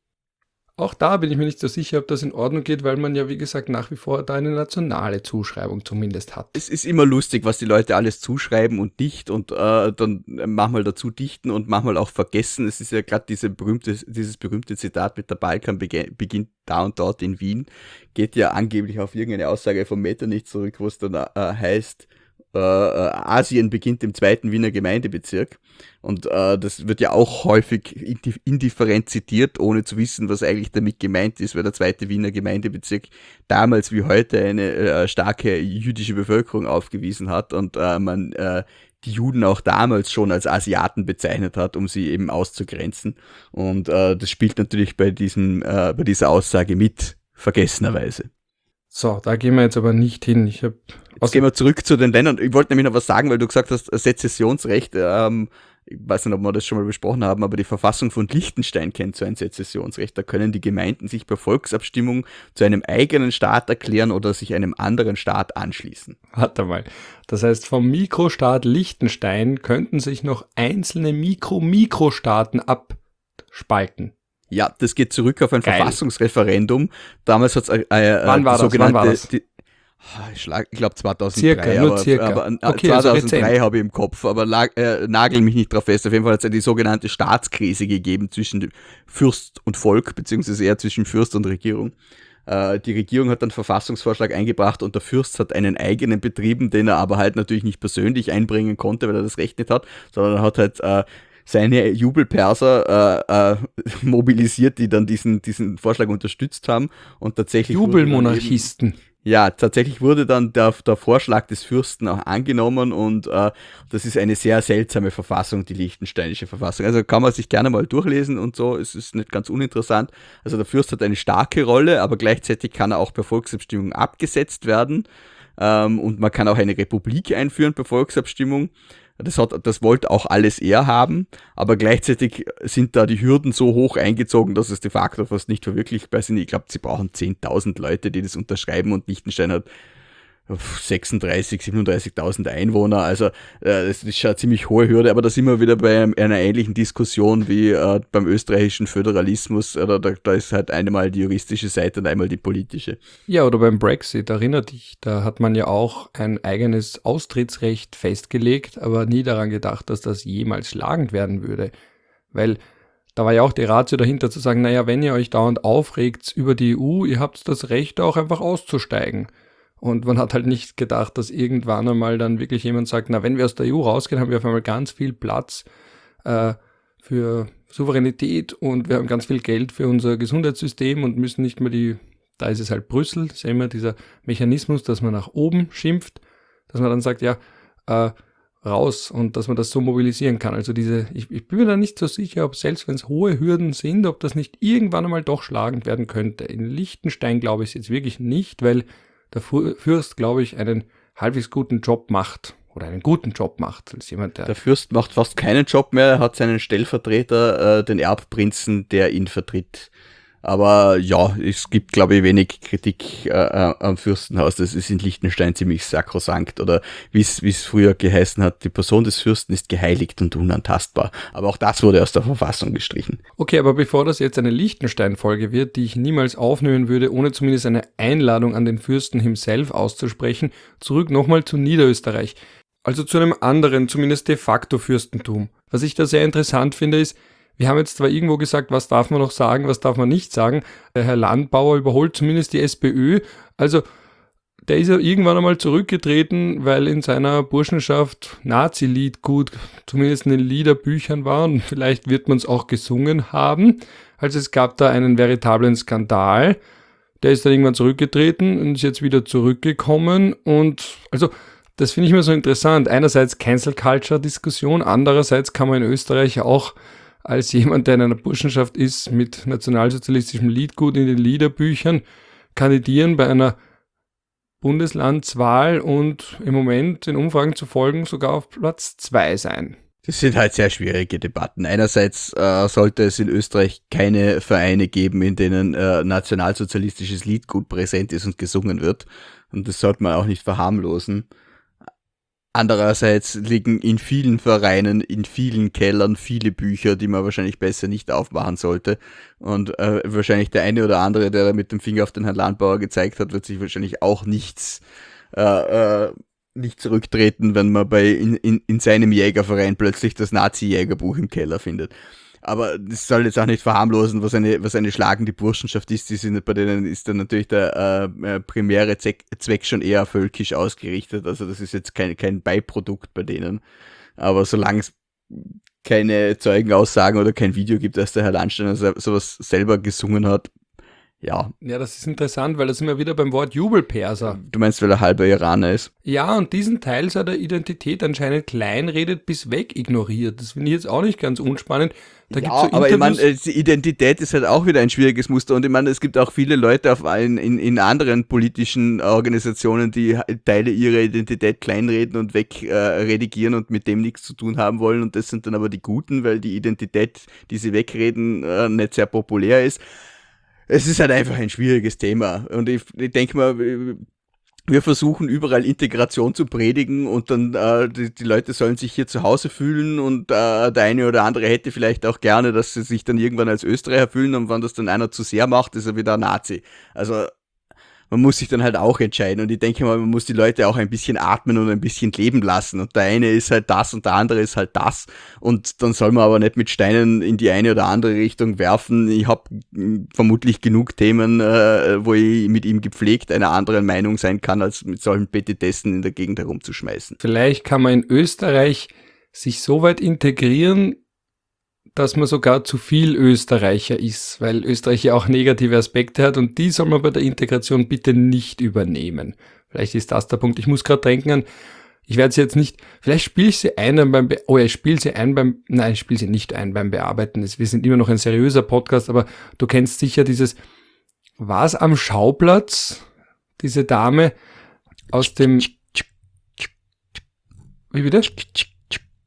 Auch da bin ich mir nicht so sicher, ob das in Ordnung geht, weil man ja, wie gesagt, nach wie vor da eine nationale Zuschreibung zumindest hat. Es ist immer lustig, was die Leute alles zuschreiben und nicht und äh, dann manchmal dazu dichten und manchmal auch vergessen. Es ist ja gerade diese berühmte, dieses berühmte Zitat mit der Balkan bege- beginnt da und dort in Wien, geht ja angeblich auf irgendeine Aussage vom Metternich zurück, wo es dann äh, heißt, äh, Asien beginnt im zweiten Wiener Gemeindebezirk. Und äh, das wird ja auch häufig indifferent zitiert, ohne zu wissen, was eigentlich damit gemeint ist, weil der zweite Wiener Gemeindebezirk damals wie heute eine äh, starke jüdische Bevölkerung aufgewiesen hat und äh, man äh, die Juden auch damals schon als Asiaten bezeichnet hat, um sie eben auszugrenzen. Und äh, das spielt natürlich bei, diesem, äh, bei dieser Aussage mit, vergessenerweise. So, da gehen wir jetzt aber nicht hin. Ich hab Jetzt gehen wir zurück zu den Ländern. Ich wollte nämlich noch was sagen, weil du gesagt hast, Sezessionsrecht, ähm, ich weiß nicht, ob wir das schon mal besprochen haben, aber die Verfassung von Liechtenstein kennt so ein Sezessionsrecht. Da können die Gemeinden sich per Volksabstimmung zu einem eigenen Staat erklären oder sich einem anderen Staat anschließen. Warte mal. Das heißt, vom Mikrostaat Liechtenstein könnten sich noch einzelne Mikro-Mikrostaaten abspalten. Ja, das geht zurück auf ein Geil. Verfassungsreferendum. Damals hat es äh, äh, Wann war die das? sogenannte, Wann war das? Die, ich, schlag, ich glaube zweitausenddrei, Circa, nur aber, circa. aber äh, Okay, also zweitausenddrei rezent. habe ich im Kopf, aber lag, äh, nagel mich nicht drauf fest. Auf jeden Fall hat es ja die sogenannte Staatskrise gegeben zwischen Fürst und Volk, beziehungsweise eher zwischen Fürst und Regierung. Äh, die Regierung hat einen Verfassungsvorschlag eingebracht und der Fürst hat einen eigenen betrieben, den er aber halt natürlich nicht persönlich einbringen konnte, weil er das Recht nicht hat, sondern er hat halt äh, seine Jubelperser äh, äh, mobilisiert, die dann diesen, diesen Vorschlag unterstützt haben und tatsächlich Jubelmonarchisten. Ja, tatsächlich wurde dann der, der Vorschlag des Fürsten auch angenommen und äh, das ist eine sehr seltsame Verfassung, die liechtensteinische Verfassung. Also kann man sich gerne mal durchlesen und so, es ist nicht ganz uninteressant. Also der Fürst hat eine starke Rolle, aber gleichzeitig kann er auch per Volksabstimmung abgesetzt werden ähm, und man kann auch eine Republik einführen per Volksabstimmung. Das hat, das wollte auch alles er haben, aber gleichzeitig sind da die Hürden so hoch eingezogen, dass es de facto fast nicht verwirklichbar sind. Ich glaube, sie brauchen zehntausend Leute, die das unterschreiben, und Liechtenstein hat sechsunddreißig, siebenunddreißigtausend Einwohner, also äh, das ist schon eine ziemlich hohe Hürde, aber da sind wir wieder bei einer ähnlichen Diskussion wie äh, beim österreichischen Föderalismus, oder da, da ist halt einmal die juristische Seite und einmal die politische. Ja, oder beim Brexit, erinnere dich, da hat man ja auch ein eigenes Austrittsrecht festgelegt, aber nie daran gedacht, dass das jemals schlagend werden würde, weil da war ja auch die Ratio dahinter zu sagen, naja, wenn ihr euch dauernd aufregt über die E U, ihr habt das Recht auch einfach auszusteigen. Und man hat halt nicht gedacht, dass irgendwann einmal dann wirklich jemand sagt, na, wenn wir aus der E U rausgehen, haben wir auf einmal ganz viel Platz äh, für Souveränität und wir haben ganz viel Geld für unser Gesundheitssystem und müssen nicht mehr die, da ist es halt Brüssel, das ist ja immer dieser Mechanismus, dass man nach oben schimpft, dass man dann sagt, ja, äh, raus, und dass man das so mobilisieren kann. Also diese, ich, ich bin mir da nicht so sicher, ob selbst wenn es hohe Hürden sind, ob das nicht irgendwann einmal doch schlagend werden könnte. In Liechtenstein glaube ich es jetzt wirklich nicht, weil der Fürst, glaube ich, einen halbwegs guten Job macht oder einen guten Job macht. Als jemand, der, der Fürst macht fast keinen Job mehr, er hat seinen Stellvertreter, äh, den Erbprinzen, der ihn vertritt. Aber ja, es gibt, glaube ich, wenig Kritik äh, am Fürstenhaus. Das ist in Liechtenstein ziemlich sakrosankt. Oder wie es wie es früher geheißen hat, die Person des Fürsten ist geheiligt und unantastbar. Aber auch das wurde aus der Verfassung gestrichen. Okay, aber bevor das jetzt eine Liechtenstein-Folge wird, die ich niemals aufnehmen würde, ohne zumindest eine Einladung an den Fürsten himself auszusprechen, zurück nochmal zu Niederösterreich. Also zu einem anderen, zumindest de facto Fürstentum. Was ich da sehr interessant finde, ist, wir haben jetzt zwar irgendwo gesagt, was darf man noch sagen, was darf man nicht sagen. Der Herr Landbauer überholt zumindest die SPÖ. Also der ist ja irgendwann einmal zurückgetreten, weil in seiner Burschenschaft Nazi-Lied gut, zumindest in den Liederbüchern war, und vielleicht wird man es auch gesungen haben. Also es gab da einen veritablen Skandal. Der ist dann irgendwann zurückgetreten und ist jetzt wieder zurückgekommen. Und also das finde ich mir so interessant. Einerseits Cancel-Culture-Diskussion, andererseits kann man in Österreich auch als jemand, der in einer Burschenschaft ist, mit nationalsozialistischem Liedgut in den Liederbüchern kandidieren bei einer Bundeslandswahl und im Moment den Umfragen zu folgen sogar auf Platz zwei sein. Das sind halt sehr schwierige Debatten. Einerseits äh, sollte es in Österreich keine Vereine geben, in denen äh, nationalsozialistisches Liedgut präsent ist und gesungen wird. Und das sollte man auch nicht verharmlosen. Andererseits liegen in vielen Vereinen, in vielen Kellern viele Bücher, die man wahrscheinlich besser nicht aufmachen sollte. Und äh, wahrscheinlich der eine oder andere, der da mit dem Finger auf den Herrn Landbauer gezeigt hat, wird sich wahrscheinlich auch nichts äh, äh, nicht zurücktreten, wenn man bei in, in, in seinem Jägerverein plötzlich das Nazi-Jägerbuch im Keller findet. Aber das soll jetzt auch nicht verharmlosen, was eine, was eine schlagende Burschenschaft ist. Die sind, bei denen ist dann natürlich der äh, primäre Zweck, Zweck schon eher völkisch ausgerichtet. Also das ist jetzt kein, kein Beiprodukt bei denen. Aber solange es keine Zeugenaussagen oder kein Video gibt, dass der Herr Landsteiner sowas selber gesungen hat, ja. Ja, das ist interessant, weil da sind wir wieder beim Wort Jubelperser. Du meinst, weil er halber Iraner ist? Ja, und diesen Teil seiner Identität anscheinend kleinredet bis weg ignoriert. Das finde ich jetzt auch nicht ganz unspannend. Da ja, gibt's so aber ich meine, Interviews- die Identität ist halt auch wieder ein schwieriges Muster. Und ich meine, es gibt auch viele Leute auf allen, in, in anderen politischen Organisationen, die Teile ihrer Identität kleinreden und wegredigieren äh, und mit dem nichts zu tun haben wollen. Und das sind dann aber die Guten, weil die Identität, die sie wegreden, äh, nicht sehr populär ist. Es ist halt einfach ein schwieriges Thema. Und ich, ich denke mal, wir versuchen überall Integration zu predigen und dann äh, die, die Leute sollen sich hier zu Hause fühlen und äh, der eine oder andere hätte vielleicht auch gerne, dass sie sich dann irgendwann als Österreicher fühlen, und wenn das dann einer zu sehr macht, ist er wieder ein Nazi. Also man muss sich dann halt auch entscheiden, und ich denke mal, man muss die Leute auch ein bisschen atmen und ein bisschen leben lassen, und der eine ist halt das und der andere ist halt das, und dann soll man aber nicht mit Steinen in die eine oder andere Richtung werfen. Ich habe vermutlich genug Themen, äh, wo ich mit ihm gepflegt einer anderen Meinung sein kann, als mit solchen Petitessen in der Gegend herumzuschmeißen. Vielleicht kann man in Österreich sich so weit integrieren, dass man sogar zu viel Österreicher ist, weil Österreich ja auch negative Aspekte hat, und die soll man bei der Integration bitte nicht übernehmen. Vielleicht ist das der Punkt. Ich muss gerade denken an, ich werde sie jetzt nicht, vielleicht spiele ich sie ein beim, Be- oh ja, ich spiele sie ein beim, nein, ich spiele sie nicht ein beim Bearbeiten. Wir sind immer noch ein seriöser Podcast, aber du kennst sicher dieses, war es am Schauplatz, diese Dame aus dem, wie bitte?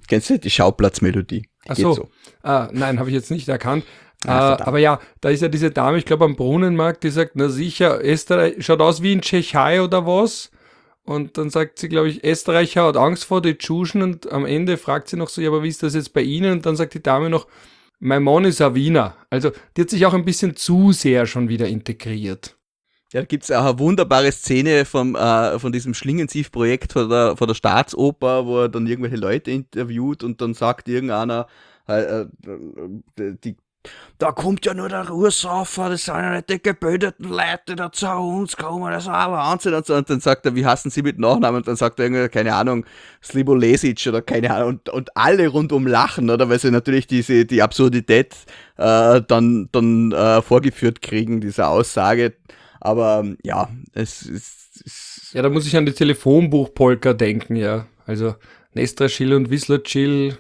Kennst du die Schauplatzmelodie? Die Ach geht so. Ah, nein, habe ich jetzt nicht erkannt. Ah, äh, aber ja, da ist ja diese Dame, ich glaube am Brunnenmarkt, die sagt, na sicher, Österreich schaut aus wie in Tschechei oder was. Und dann sagt sie, glaube ich, Österreicher hat Angst vor den Tschuschen und am Ende fragt sie noch so, ja, aber wie ist das jetzt bei Ihnen? Und dann sagt die Dame noch, mein Mann ist ein Wiener. Also die hat sich auch ein bisschen zu sehr schon wieder integriert. Ja, da gibt's auch eine wunderbare Szene vom, äh, von diesem Schlingensief-Projekt von der, von der Staatsoper, wo er dann irgendwelche Leute interviewt und dann sagt irgendeiner, äh, äh, die, da kommt ja nur der Ruhrsaufer, das sind ja nicht die gebildeten Leute, die da zu uns kommen, das ist ein Wahnsinn. Und, so. Und dann sagt er, wie heißen Sie mit Nachnamen? Und dann sagt er irgendwie, keine Ahnung, Slibolesic oder keine Ahnung. Und, und alle rundum lachen, oder? Weil sie natürlich diese, die Absurdität äh, dann, dann äh, vorgeführt kriegen, diese Aussage. Aber ja, es ist... Ja, da muss ich an die Telefonbuchpolka denken, ja. Also Nestra Schill und Whistler Chill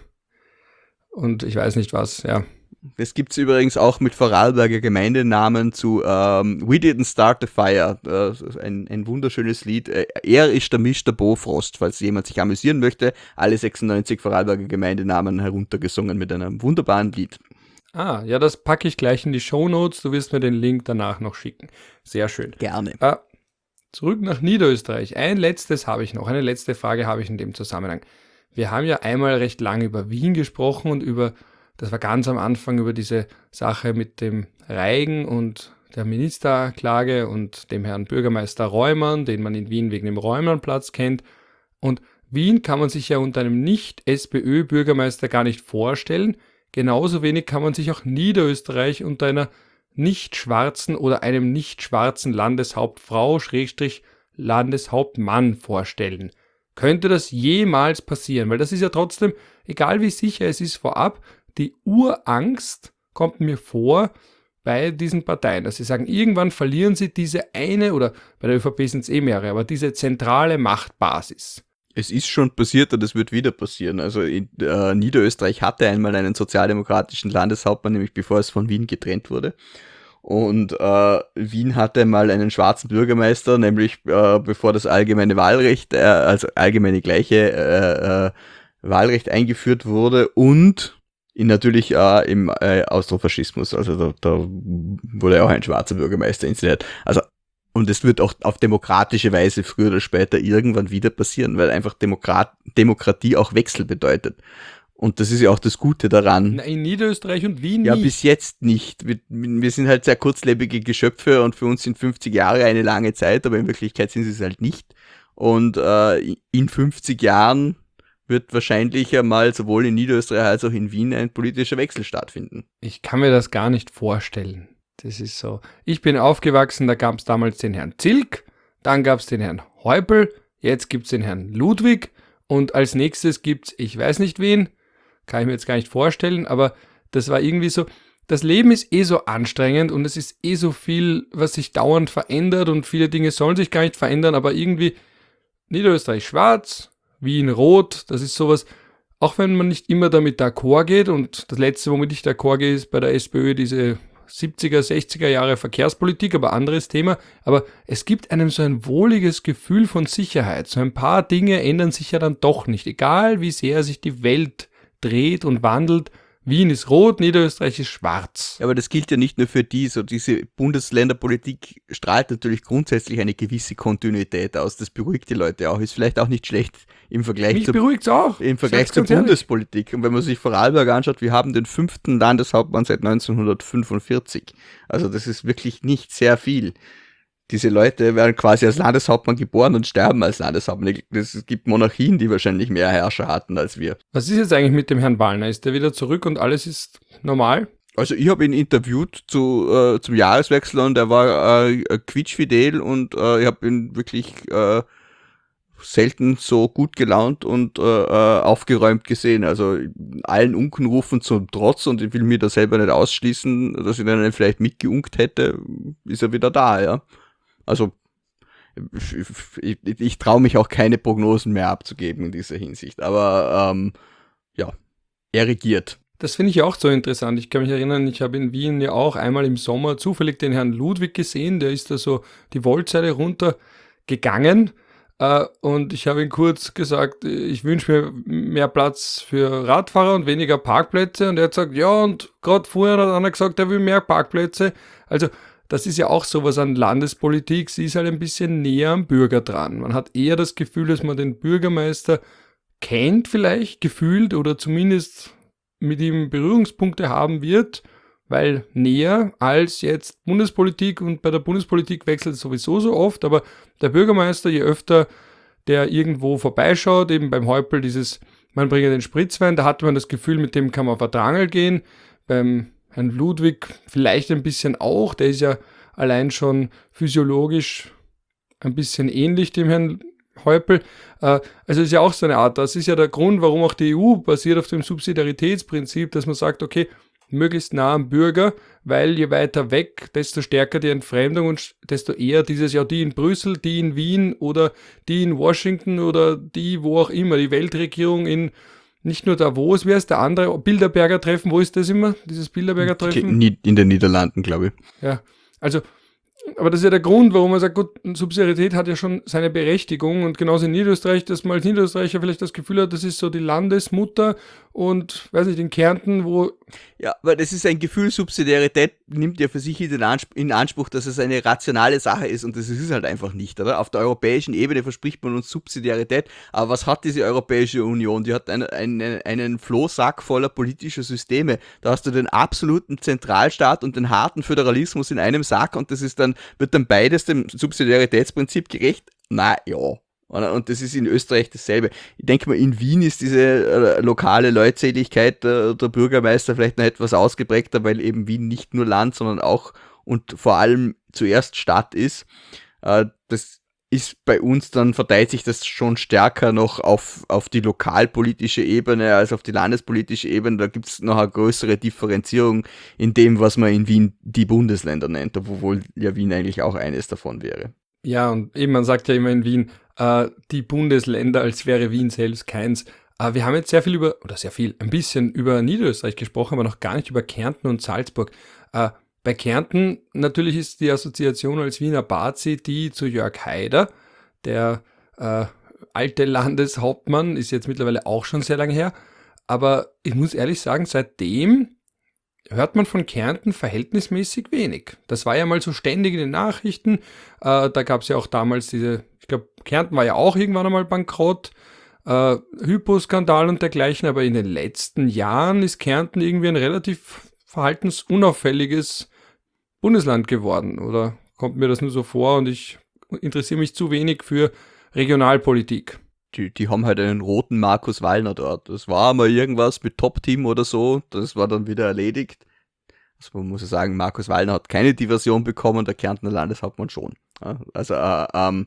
und ich weiß nicht was, ja. Das gibt's übrigens auch mit Vorarlberger Gemeindenamen zu ähm, We Didn't Start the Fire. Äh, ein, ein wunderschönes Lied. Äh, er ist der Mister Bofrost, falls jemand sich amüsieren möchte. Alle sechsundneunzig Vorarlberger Gemeindenamen heruntergesungen mit einem wunderbaren Lied. Ah, ja, das packe ich gleich in die Shownotes. Du wirst mir den Link danach noch schicken. Sehr schön. Gerne. Äh, zurück nach Niederösterreich. Ein letztes habe ich noch. Eine letzte Frage habe ich in dem Zusammenhang. Wir haben ja einmal recht lange über Wien gesprochen und über, das war ganz am Anfang, über diese Sache mit dem Reigen und der Ministerklage und dem Herrn Bürgermeister Reumann, den man in Wien wegen dem Reumannplatz kennt. Und Wien kann man sich ja unter einem Nicht-SPÖ-Bürgermeister gar nicht vorstellen. Genauso wenig kann man sich auch Niederösterreich unter einer nicht schwarzen oder einem nicht schwarzen Landeshauptfrau, Schrägstrich Landeshauptmann vorstellen. Könnte das jemals passieren? Weil das ist ja trotzdem, egal wie sicher es ist vorab, die Urangst kommt mir vor bei diesen Parteien, dass sie sagen, irgendwann verlieren sie diese eine, oder bei der ÖVP sind es eh mehrere, aber diese zentrale Machtbasis. Es ist schon passiert und es wird wieder passieren. Also in, äh, Niederösterreich hatte einmal einen sozialdemokratischen Landeshauptmann, nämlich bevor es von Wien getrennt wurde. Und äh, Wien hatte mal einen schwarzen Bürgermeister, nämlich äh, bevor das allgemeine Wahlrecht, äh, also allgemeine gleiche äh, äh, Wahlrecht eingeführt wurde und in natürlich äh, im äh, Austrofaschismus. Also da, da wurde auch ein schwarzer Bürgermeister installiert. Also und es wird auch auf demokratische Weise früher oder später irgendwann wieder passieren, weil einfach Demokrat, Demokratie auch Wechsel bedeutet. Und das ist ja auch das Gute daran. Na, in Niederösterreich und Wien Ja, nicht. bis jetzt nicht. Wir, wir sind halt sehr kurzlebige Geschöpfe und für uns sind fünfzig Jahre eine lange Zeit, aber in Wirklichkeit sind sie es halt nicht. Und äh, in fünfzig Jahren wird wahrscheinlich einmal sowohl in Niederösterreich als auch in Wien ein politischer Wechsel stattfinden. Ich kann mir das gar nicht vorstellen. Das ist so. Ich bin aufgewachsen, da gab es damals den Herrn Zilk, dann gab es den Herrn Häupl, jetzt gibt es den Herrn Ludwig und als nächstes gibt es, ich weiß nicht wen, kann ich mir jetzt gar nicht vorstellen, aber das war irgendwie so, das Leben ist eh so anstrengend und es ist eh so viel, was sich dauernd verändert und viele Dinge sollen sich gar nicht verändern, aber irgendwie Niederösterreich schwarz, Wien rot, das ist sowas, auch wenn man nicht immer damit d'accord geht und das letzte, womit ich d'accord gehe, ist bei der SPÖ diese siebziger, sechziger Jahre Verkehrspolitik, aber anderes Thema. Aber es gibt einem so ein wohliges Gefühl von Sicherheit. So ein paar Dinge ändern sich ja dann doch nicht. Egal wie sehr sich die Welt dreht und wandelt. Wien ist rot, Niederösterreich ist schwarz. Ja, aber das gilt ja nicht nur für die, so diese Bundesländerpolitik strahlt natürlich grundsätzlich eine gewisse Kontinuität aus. Das beruhigt die Leute auch. Ist vielleicht auch nicht schlecht im Vergleich Mich zur, beruhigt's auch. im Vergleich Sag's zur ganz ehrlich. Bundespolitik. Und wenn man sich Vorarlberg anschaut, wir haben den fünften Landeshauptmann seit neunzehnhundertfünfundvierzig. Also das ist wirklich nicht sehr viel. Diese Leute werden quasi als Landeshauptmann geboren und sterben als Landeshauptmann. Es gibt Monarchien, die wahrscheinlich mehr Herrscher hatten als wir. Was ist jetzt eigentlich mit dem Herrn Wallner? Ist der wieder zurück und alles ist normal? Also ich habe ihn interviewt zu, äh, zum Jahreswechsel und er war äh, quietschfidel und äh, ich habe ihn wirklich äh, selten so gut gelaunt und äh, aufgeräumt gesehen. Also allen Unkenrufen zum Trotz und ich will mir da selber nicht ausschließen, dass ich dann vielleicht mitgeunkt hätte, ist er wieder da, ja. Also ich, ich, ich traue mich auch keine Prognosen mehr abzugeben in dieser Hinsicht. Aber ähm, ja, er regiert. Das finde ich auch so interessant. Ich kann mich erinnern, ich habe in Wien ja auch einmal im Sommer zufällig den Herrn Ludwig gesehen. Der ist da so die Wollzeile runtergegangen. Äh, und ich habe ihm kurz gesagt, ich wünsche mir mehr Platz für Radfahrer und weniger Parkplätze. Und er hat gesagt, ja, und gerade vorher hat einer gesagt, er will mehr Parkplätze. Also das ist ja auch sowas an Landespolitik. Sie ist halt ein bisschen näher am Bürger dran. Man hat eher das Gefühl, dass man den Bürgermeister kennt vielleicht, gefühlt, oder zumindest mit ihm Berührungspunkte haben wird, weil näher als jetzt Bundespolitik, und bei der Bundespolitik wechselt es sowieso so oft, aber der Bürgermeister, je öfter der irgendwo vorbeischaut, eben beim Häupl dieses, man bringe den Spritzwein, da hatte man das Gefühl, mit dem kann man auf ein Drangel gehen, beim Herrn Ludwig vielleicht ein bisschen auch, der ist ja allein schon physiologisch ein bisschen ähnlich dem Herrn Häupl. Äh, also ist ja auch so eine Art, das ist ja der Grund, warum auch die E U basiert auf dem Subsidiaritätsprinzip, dass man sagt, okay, möglichst nah am Bürger, weil je weiter weg, desto stärker die Entfremdung und desto eher dieses, ja, die in Brüssel, die in Wien oder die in Washington oder die wo auch immer, die Weltregierung in nicht nur Davos, wer ist der andere, Bilderberger Treffen, wo ist das immer, dieses Bilderberger Treffen? In den Niederlanden, glaube ich. Ja, also aber das ist ja der Grund, warum man sagt, gut, Subsidiarität hat ja schon seine Berechtigung, und genauso in Niederösterreich, dass man als Niederösterreicher vielleicht das Gefühl hat, das ist so die Landesmutter, und, weiß nicht, in Kärnten, wo... Ja, weil das ist ein Gefühl, Subsidiarität nimmt ja für sich in, Anspruch, in Anspruch, dass es eine rationale Sache ist, und das ist es halt einfach nicht, oder? Auf der europäischen Ebene verspricht man uns Subsidiarität, aber was hat diese Europäische Union? Die hat einen, einen, einen Flohsack voller politischer Systeme. Da hast du den absoluten Zentralstaat und den harten Föderalismus in einem Sack, und das ist dann, wird dann beides dem Subsidiaritätsprinzip gerecht? Na ja. Und das ist in Österreich dasselbe. Ich denke mal, in Wien ist diese äh, lokale Leutseligkeit äh, der Bürgermeister vielleicht noch etwas ausgeprägter, weil eben Wien nicht nur Land, sondern auch und vor allem zuerst Stadt ist. Äh, das ist bei uns, dann verteilt sich das schon stärker noch auf, auf die lokalpolitische Ebene als auf die landespolitische Ebene. Da gibt es noch eine größere Differenzierung in dem, was man in Wien die Bundesländer nennt, obwohl ja Wien eigentlich auch eines davon wäre. Ja, und eben, man sagt ja immer in Wien, äh, die Bundesländer, als wäre Wien selbst keins. Äh, wir haben jetzt sehr viel über, oder sehr viel, ein bisschen über Niederösterreich gesprochen, aber noch gar nicht über Kärnten und Salzburg. Äh, bei Kärnten natürlich ist die Assoziation als Wiener Bazi die zu Jörg Haider, der äh, alte Landeshauptmann, ist jetzt mittlerweile auch schon sehr lange her. Aber ich muss ehrlich sagen, seitdem hört man von Kärnten verhältnismäßig wenig. Das war ja mal so ständig in den Nachrichten. Äh, da gab es ja auch damals diese, ich glaube, Kärnten war ja auch irgendwann einmal bankrott, äh, Hypo-Skandal und dergleichen, aber in den letzten Jahren ist Kärnten irgendwie ein relativ verhaltensunauffälliges Bundesland geworden. Oder kommt mir das nur so vor, und ich interessiere mich zu wenig für Regionalpolitik. Die, die haben halt einen roten Markus Wallner dort. Das war mal irgendwas mit Top-Team oder so. Das war dann wieder erledigt. Also man muss ja sagen, Markus Wallner hat keine Diversion bekommen, der Kärntner Landeshauptmann schon. Ja, also, äh, ähm,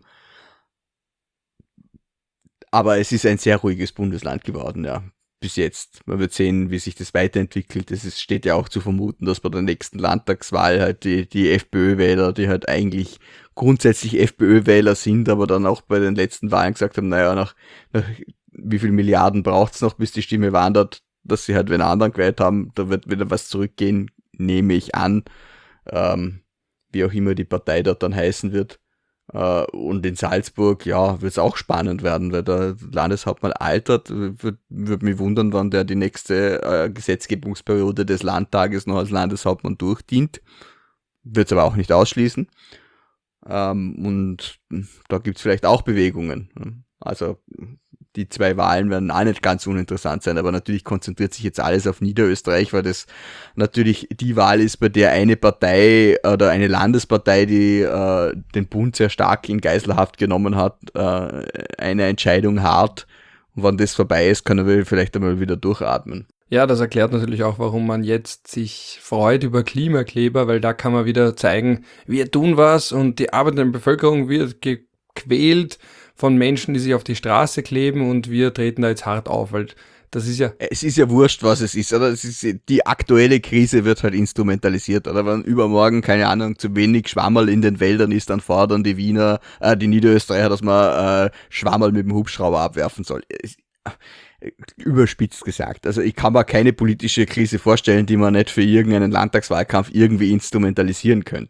aber es ist ein sehr ruhiges Bundesland geworden, ja. Bis jetzt. Man wird sehen, wie sich das weiterentwickelt. Es ist, steht ja auch zu vermuten, dass bei der nächsten Landtagswahl halt die, die FPÖ-Wähler, die halt eigentlich grundsätzlich FPÖ-Wähler sind, aber dann auch bei den letzten Wahlen gesagt haben, naja, nach, nach wie viel Milliarden braucht's noch, bis die Stimme wandert, dass sie halt wen anderen gewählt haben, da wird wieder was zurückgehen, nehme ich an, ähm, wie auch immer die Partei dort dann heißen wird. Uh, und in Salzburg, ja, wird es auch spannend werden, weil der Landeshauptmann altert. Würde würd mich wundern, wann der die nächste äh, Gesetzgebungsperiode des Landtages noch als Landeshauptmann durchdient. Wird es aber auch nicht ausschließen. Ähm, und da gibt es vielleicht auch Bewegungen. Also die zwei Wahlen werden auch nicht ganz uninteressant sein, aber natürlich konzentriert sich jetzt alles auf Niederösterreich, weil das natürlich die Wahl ist, bei der eine Partei oder eine Landespartei, die äh, den Bund sehr stark in Geiselhaft genommen hat, äh, eine Entscheidung hart. Und wenn das vorbei ist, können wir vielleicht einmal wieder durchatmen. Ja, das erklärt natürlich auch, warum man jetzt sich freut über Klimakleber, weil da kann man wieder zeigen, wir tun was, und die arbeitende Bevölkerung wird gequält von Menschen, die sich auf die Straße kleben, und wir treten da jetzt hart auf, weil das ist ja... Es ist ja wurscht, was es ist, oder? Es ist, die aktuelle Krise wird halt instrumentalisiert, oder? Wenn übermorgen, keine Ahnung, zu wenig Schwammerl in den Wäldern ist, dann fordern die Wiener, äh, die Niederösterreicher, dass man äh, Schwammerl mit dem Hubschrauber abwerfen soll. Es, überspitzt gesagt. Also ich kann mir keine politische Krise vorstellen, die man nicht für irgendeinen Landtagswahlkampf irgendwie instrumentalisieren könnte.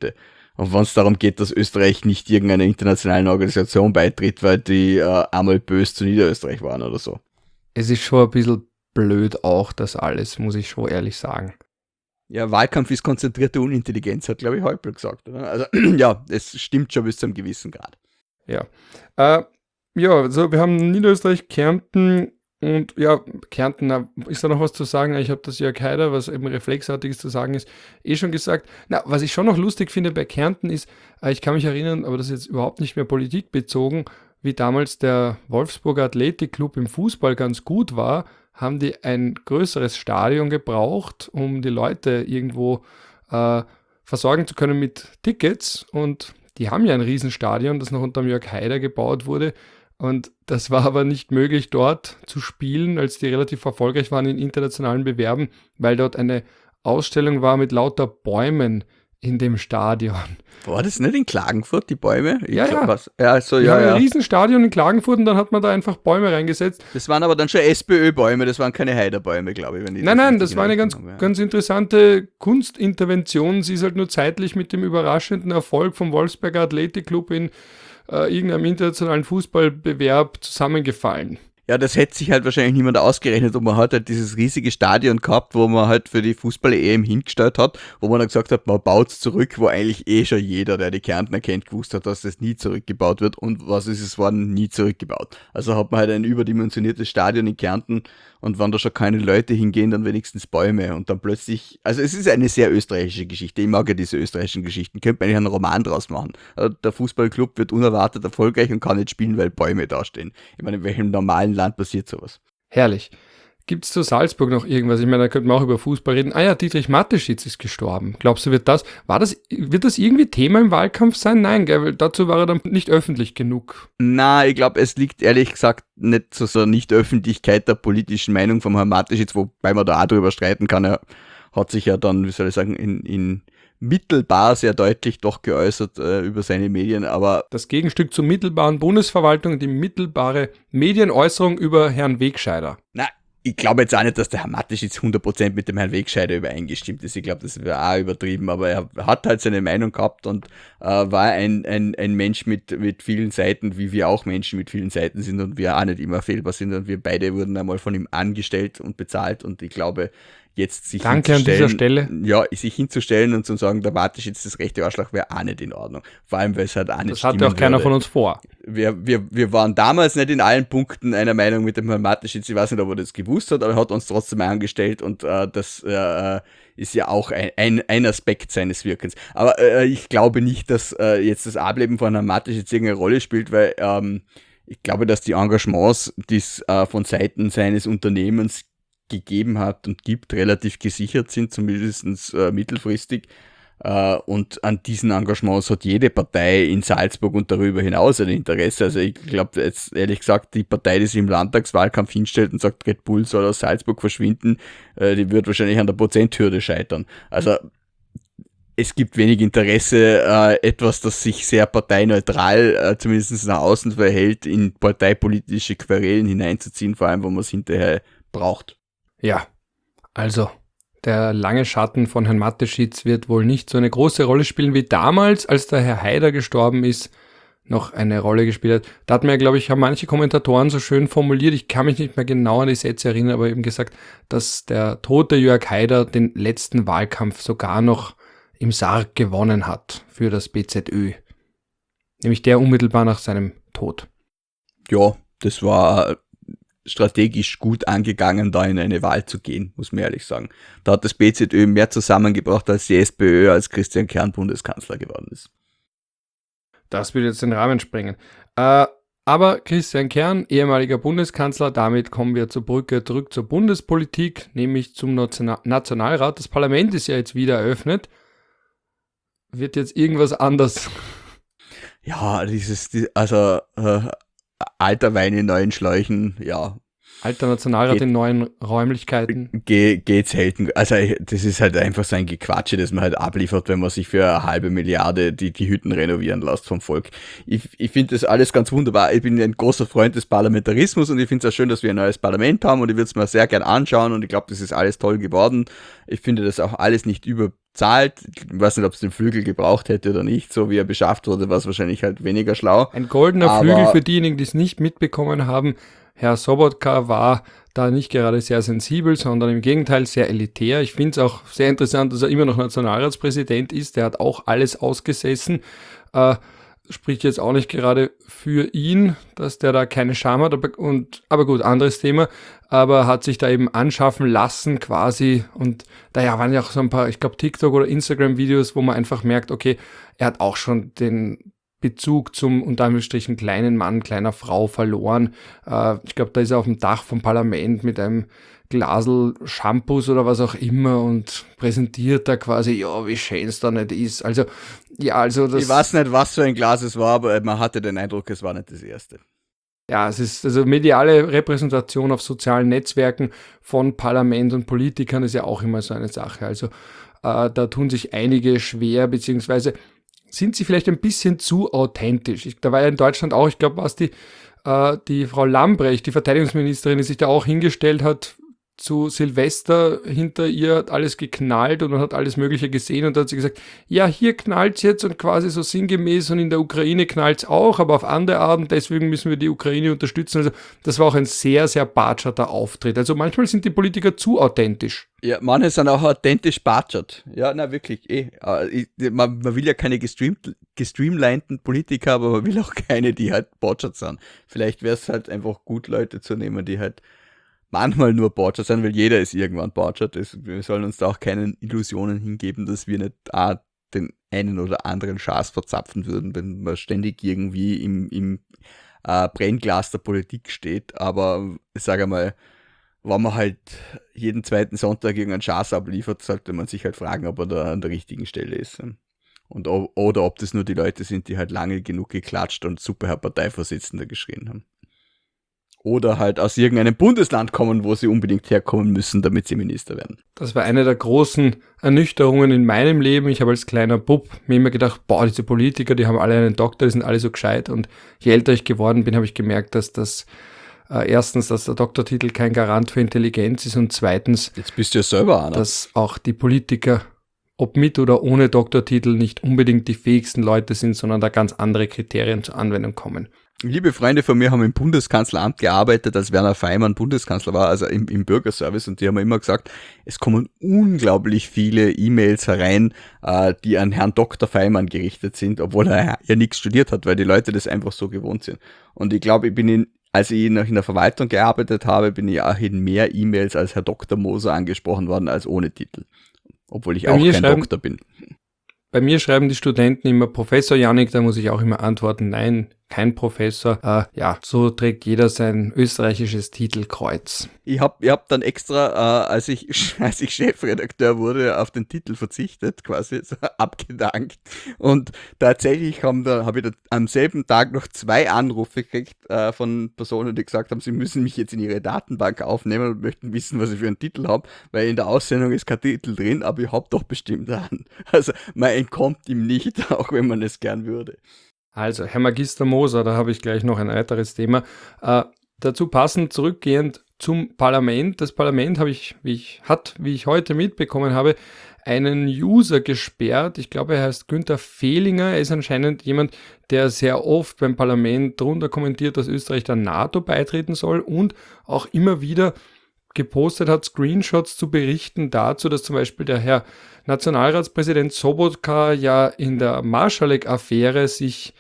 Und wenn es darum geht, dass Österreich nicht irgendeiner internationalen Organisation beitritt, weil die äh, einmal böse zu Niederösterreich waren oder so. Es ist schon ein bisschen blöd auch, das alles, muss ich schon ehrlich sagen. Ja, Wahlkampf ist konzentrierte Unintelligenz, hat, glaube ich, Häupl gesagt. Oder? Also ja, es stimmt schon bis zu einem gewissen Grad. Ja, äh, ja, also wir haben Niederösterreich, Kärnten und ja, Kärnten, na, ist da noch was zu sagen? Ich habe das Jörg Haider, was eben reflexartiges zu sagen ist, eh schon gesagt. Na, was ich schon noch lustig finde bei Kärnten ist, äh, ich kann mich erinnern, aber das ist jetzt überhaupt nicht mehr politikbezogen, wie damals der Wolfsburger Athletikclub im Fußball ganz gut war, haben die ein größeres Stadion gebraucht, um die Leute irgendwo äh, versorgen zu können mit Tickets. Und die haben ja ein Riesenstadion, das noch unter dem Jörg Haider gebaut wurde. Und das war aber nicht möglich, dort zu spielen, als die relativ erfolgreich waren in internationalen Bewerben, weil dort eine Ausstellung war mit lauter Bäumen in dem Stadion. War das nicht in Klagenfurt, die Bäume? Ich Ja, glaub, ja. Was? Ja, so, Die ja, haben ja. ein Riesenstadion in Klagenfurt und dann hat man da einfach Bäume reingesetzt. Das waren aber dann schon SPÖ-Bäume, das waren keine Haider-Bäume, glaube ich. Wenn ich Nein, nein, richtig das war eine in ganz, Erinnerung habe, ja. ganz interessante Kunstintervention. Sie ist halt nur zeitlich mit dem überraschenden Erfolg vom Wolfsberger Athletikclub in äh, irgendeinem internationalen Fußballbewerb zusammengefallen. Ja, das hätte sich halt wahrscheinlich niemand ausgerechnet und man hat halt dieses riesige Stadion gehabt, wo man halt für die Fußball-E M hingestellt hat, wo man dann gesagt hat, man baut es zurück, wo eigentlich eh schon jeder, der die Kärntner kennt, gewusst hat, dass das nie zurückgebaut wird und was ist es worden, nie zurückgebaut. Also hat man halt ein überdimensioniertes Stadion in Kärnten und wenn da schon keine Leute hingehen, dann wenigstens Bäume und dann plötzlich, also es ist eine sehr österreichische Geschichte, ich mag ja diese österreichischen Geschichten, könnte man eigentlich einen Roman draus machen. Also der Fußballclub wird unerwartet erfolgreich und kann nicht spielen, weil Bäume dastehen. Ich meine, in welchem normalen Land passiert sowas? Herrlich. Gibt es zu Salzburg noch irgendwas? Ich meine, da könnte man auch über Fußball reden. Ah ja, Dietrich Mateschitz ist gestorben. Glaubst du, wird das, war das, wird das irgendwie Thema im Wahlkampf sein? Nein, gell, weil dazu war er dann nicht öffentlich genug. Na, ich glaube, es liegt ehrlich gesagt nicht zu so einer Nicht-Öffentlichkeit der politischen Meinung vom Herrn Mateschitz, wobei man da auch drüber streiten kann. Er hat sich ja dann, wie soll ich sagen, in, in mittelbar sehr deutlich doch geäußert äh, über seine Medien, aber Das Gegenstück zur mittelbaren Bundesverwaltung, die mittelbare Medienäußerung über Herrn Wegscheider. na, ich glaube jetzt auch nicht, dass der Herr Mateschitz hundert Prozent mit dem Herrn Wegscheider übereingestimmt ist. Ich glaube, das wäre auch übertrieben, aber er hat halt seine Meinung gehabt und äh, war ein, ein, ein Mensch mit, mit vielen Seiten, wie wir auch Menschen mit vielen Seiten sind und wir auch nicht immer fehlbar sind und wir beide wurden einmal von ihm angestellt und bezahlt und ich glaube, jetzt sich Danke an dieser Stelle. Ja, sich hinzustellen und zu sagen, der Mateschitz das rechte Arschloch wäre auch nicht in Ordnung. Vor allem, weil es halt auch nicht Das hatte auch keiner würde. von uns vor. Wir, wir, wir waren damals nicht in allen Punkten einer Meinung mit dem Herrn Mateschitz. Ich weiß nicht, ob er das gewusst hat, aber er hat uns trotzdem angestellt und äh, das äh, ist ja auch ein, ein, ein Aspekt seines Wirkens. Aber äh, ich glaube nicht, dass äh, jetzt das Ableben von Herrn Mateschitz irgendeine Rolle spielt, weil ähm, ich glaube, dass die Engagements, die es äh, von Seiten seines Unternehmens gegeben hat und gibt, relativ gesichert sind, zumindest äh, mittelfristig. Äh, und an diesen Engagements hat jede Partei in Salzburg und darüber hinaus ein Interesse. Also ich glaube jetzt ehrlich gesagt, die Partei, die sich im Landtagswahlkampf hinstellt und sagt, Red Bull soll aus Salzburg verschwinden, äh, die wird wahrscheinlich an der Prozenthürde scheitern. Also es gibt wenig Interesse, äh, etwas, das sich sehr parteineutral, äh, zumindest nach außen verhält, in parteipolitische Querelen hineinzuziehen, vor allem, wo man es hinterher braucht. Ja, also der lange Schatten von Herrn Mateschitz wird wohl nicht so eine große Rolle spielen wie damals, als der Herr Haider gestorben ist, noch eine Rolle gespielt hat. Da hat mir, glaube ich, haben manche Kommentatoren so schön formuliert, ich kann mich nicht mehr genau an die Sätze erinnern, aber eben gesagt, dass der tote Jörg Haider den letzten Wahlkampf sogar noch im Sarg gewonnen hat für das B Z Ö. Nämlich der unmittelbar nach seinem Tod. Ja, das war strategisch gut angegangen, da in eine Wahl zu gehen, muss man ehrlich sagen. Da hat das B Z Ö mehr zusammengebracht als die SPÖ, als Christian Kern Bundeskanzler geworden ist. Das würde jetzt den Rahmen sprengen. Äh, aber Christian Kern, ehemaliger Bundeskanzler, damit kommen wir zur Brücke zurück zur Bundespolitik, nämlich zum National- Nationalrat. Das Parlament ist ja jetzt wieder eröffnet. Wird jetzt irgendwas anders? Ja, dieses, die, also äh, alter Wein in neuen Schläuchen, ja. Alter Nationalrat Geht- in neuen Räumlichkeiten. Ge geht selten. Also das ist halt einfach so ein Gequatsche, das man halt abliefert, wenn man sich für eine halbe Milliarde die, die Hütten renovieren lässt vom Volk. Ich, ich finde das alles ganz wunderbar. Ich bin ein großer Freund des Parlamentarismus und ich finde es auch schön, dass wir ein neues Parlament haben und ich würde es mir sehr gern anschauen und ich glaube, das ist alles toll geworden. Ich finde das auch alles nicht über zahlt. Ich weiß nicht, ob es den Flügel gebraucht hätte oder nicht. So wie er beschafft wurde, war es wahrscheinlich halt weniger schlau. Ein goldener Aber Flügel für diejenigen, die es nicht mitbekommen haben. Herr Sobotka war da nicht gerade sehr sensibel, sondern im Gegenteil sehr elitär. Ich finde es auch sehr interessant, dass er immer noch Nationalratspräsident ist. Der hat auch alles ausgesessen. Äh, spricht jetzt auch nicht gerade für ihn, dass der da keine Scham hat. Aber, und, aber gut, anderes Thema. Aber hat sich da eben anschaffen lassen quasi. Und daher waren ja auch so ein paar, ich glaube, TikTok- oder Instagram-Videos, wo man einfach merkt, okay, er hat auch schon den Bezug zum unter Anführungsstrichen kleinen Mann, kleiner Frau verloren. Äh, ich glaube, da ist er auf dem Dach vom Parlament mit einem Glasel Shampoos oder was auch immer und präsentiert da quasi, ja, wie schön es da nicht ist. Also, ja, also das... Ich weiß nicht, was für ein Glas es war, aber man hatte den Eindruck, es war nicht das erste. Ja, es ist also mediale Repräsentation auf sozialen Netzwerken von Parlament und Politikern ist ja auch immer so eine Sache. Also äh, da tun sich einige schwer, beziehungsweise sind sie vielleicht ein bisschen zu authentisch. Ich, da war ja in Deutschland auch, ich glaube, was die, äh, die Frau Lambrecht, die Verteidigungsministerin, die sich da auch hingestellt hat, zu Silvester, hinter ihr hat alles geknallt und man hat alles Mögliche gesehen und da hat sie gesagt, ja, hier knallt's jetzt und quasi so sinngemäß und in der Ukraine knallt's auch, aber auf andere Art und deswegen müssen wir die Ukraine unterstützen. Also das war auch ein sehr, sehr batscherter Auftritt. Also manchmal sind die Politiker zu authentisch. Ja, manche sind auch authentisch batschert. Ja, na wirklich, eh. Ich, man, man will ja keine gestreamt, gestreamlinten Politiker, aber man will auch keine, die halt batschert sind. Vielleicht wäre es halt einfach gut, Leute zu nehmen, die halt manchmal nur Borger sein, weil jeder ist irgendwann Borger. Wir sollen uns da auch keine Illusionen hingeben, dass wir nicht ah, den einen oder anderen Schaß verzapfen würden, wenn man ständig irgendwie im, im äh, Brennglas der Politik steht. Aber ich sage mal, wenn man halt jeden zweiten Sonntag irgendeinen Schaß abliefert, sollte man sich halt fragen, ob er da an der richtigen Stelle ist. Und, oder ob das nur die Leute sind, die halt lange genug geklatscht und super Herr Parteivorsitzender geschrien haben. Oder halt aus irgendeinem Bundesland kommen, wo sie unbedingt herkommen müssen, damit sie Minister werden. Das war eine der großen Ernüchterungen in meinem Leben. Ich habe als kleiner Bub mir immer gedacht, boah, diese Politiker, die haben alle einen Doktor, die sind alle so gescheit. Und je älter ich geworden bin, habe ich gemerkt, dass das äh, erstens, dass der Doktortitel kein Garant für Intelligenz ist und zweitens, jetzt bist du ja selber einer, dass auch die Politiker, ob mit oder ohne Doktortitel, nicht unbedingt die fähigsten Leute sind, sondern da ganz andere Kriterien zur Anwendung kommen. Liebe Freunde von mir haben im Bundeskanzleramt gearbeitet, als Werner Feimann Bundeskanzler war, also im, im Bürgerservice, und die haben immer gesagt, es kommen unglaublich viele E-Mails herein, äh, die an Herrn Doktor Feimann gerichtet sind, obwohl er ja nichts studiert hat, weil die Leute das einfach so gewohnt sind. Und ich glaube, ich bin in, als ich noch in der Verwaltung gearbeitet habe, bin ich auch in mehr E-Mails als Herr Doktor Moser angesprochen worden, als ohne Titel. Obwohl ich Bei auch kein schreiben, Doktor bin. Bei mir schreiben die Studenten immer Professor Janik, da muss ich auch immer antworten, nein, kein Professor. Äh, ja, so trägt jeder sein österreichisches Titelkreuz. Ich habe ich hab dann extra, äh, als, ich, als ich Chefredakteur wurde, auf den Titel verzichtet, quasi so abgedankt. Und tatsächlich habe hab ich da am selben Tag noch zwei Anrufe gekriegt äh, von Personen, die gesagt haben, sie müssen mich jetzt in ihre Datenbank aufnehmen und möchten wissen, was ich für einen Titel habe, weil in der Aussendung ist kein Titel drin, aber ich habe doch bestimmt einen. Also man entkommt ihm nicht, auch wenn man es gern würde. Also, Herr Magister Moser, da habe ich gleich noch ein weiteres Thema. Äh, dazu passend zurückgehend zum Parlament. Das Parlament habe ich, wie ich, hat, wie ich heute mitbekommen habe, einen User gesperrt. Ich glaube, er heißt Günther Fehlinger. Er ist anscheinend jemand, der sehr oft beim Parlament drunter kommentiert, dass Österreich der NATO beitreten soll und auch immer wieder gepostet hat, Screenshots zu Berichten dazu, dass zum Beispiel der Herr Nationalratspräsident Sobotka ja in der Marschalek-Affäre sich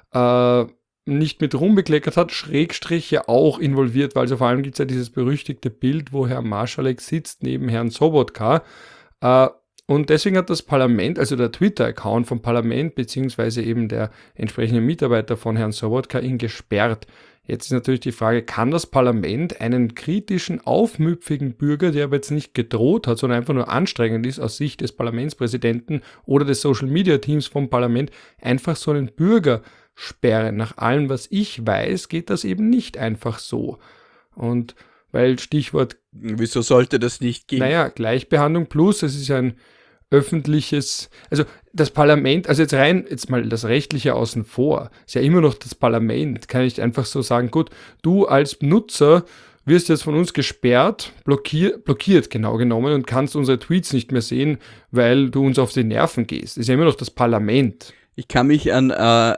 äh, nicht mit Ruhm bekleckert hat, Schrägstrich ja auch involviert war. Also vor allem gibt es ja dieses berüchtigte Bild, wo Herr Marschalek sitzt neben Herrn Sobotka. Äh, und deswegen hat das Parlament, also der Twitter-Account vom Parlament, beziehungsweise eben der entsprechende Mitarbeiter von Herrn Sobotka, ihn gesperrt. Jetzt ist natürlich die Frage, kann das Parlament einen kritischen, aufmüpfigen Bürger, der aber jetzt nicht gedroht hat, sondern einfach nur anstrengend ist aus Sicht des Parlamentspräsidenten oder des Social-Media-Teams vom Parlament, einfach so einen Bürger sperren? Nach allem, was ich weiß, geht das eben nicht einfach so. Und weil Stichwort... Wieso sollte das nicht gehen? Naja, Gleichbehandlung plus, es ist ein öffentliches, also das Parlament, also jetzt rein, jetzt mal das Rechtliche außen vor, ist ja immer noch das Parlament, kann ich einfach so sagen, gut, du als Nutzer wirst jetzt von uns gesperrt, blockiert, blockiert genau genommen und kannst unsere Tweets nicht mehr sehen, weil du uns auf die Nerven gehst. Das ist ja immer noch das Parlament. Ich kann mich an äh,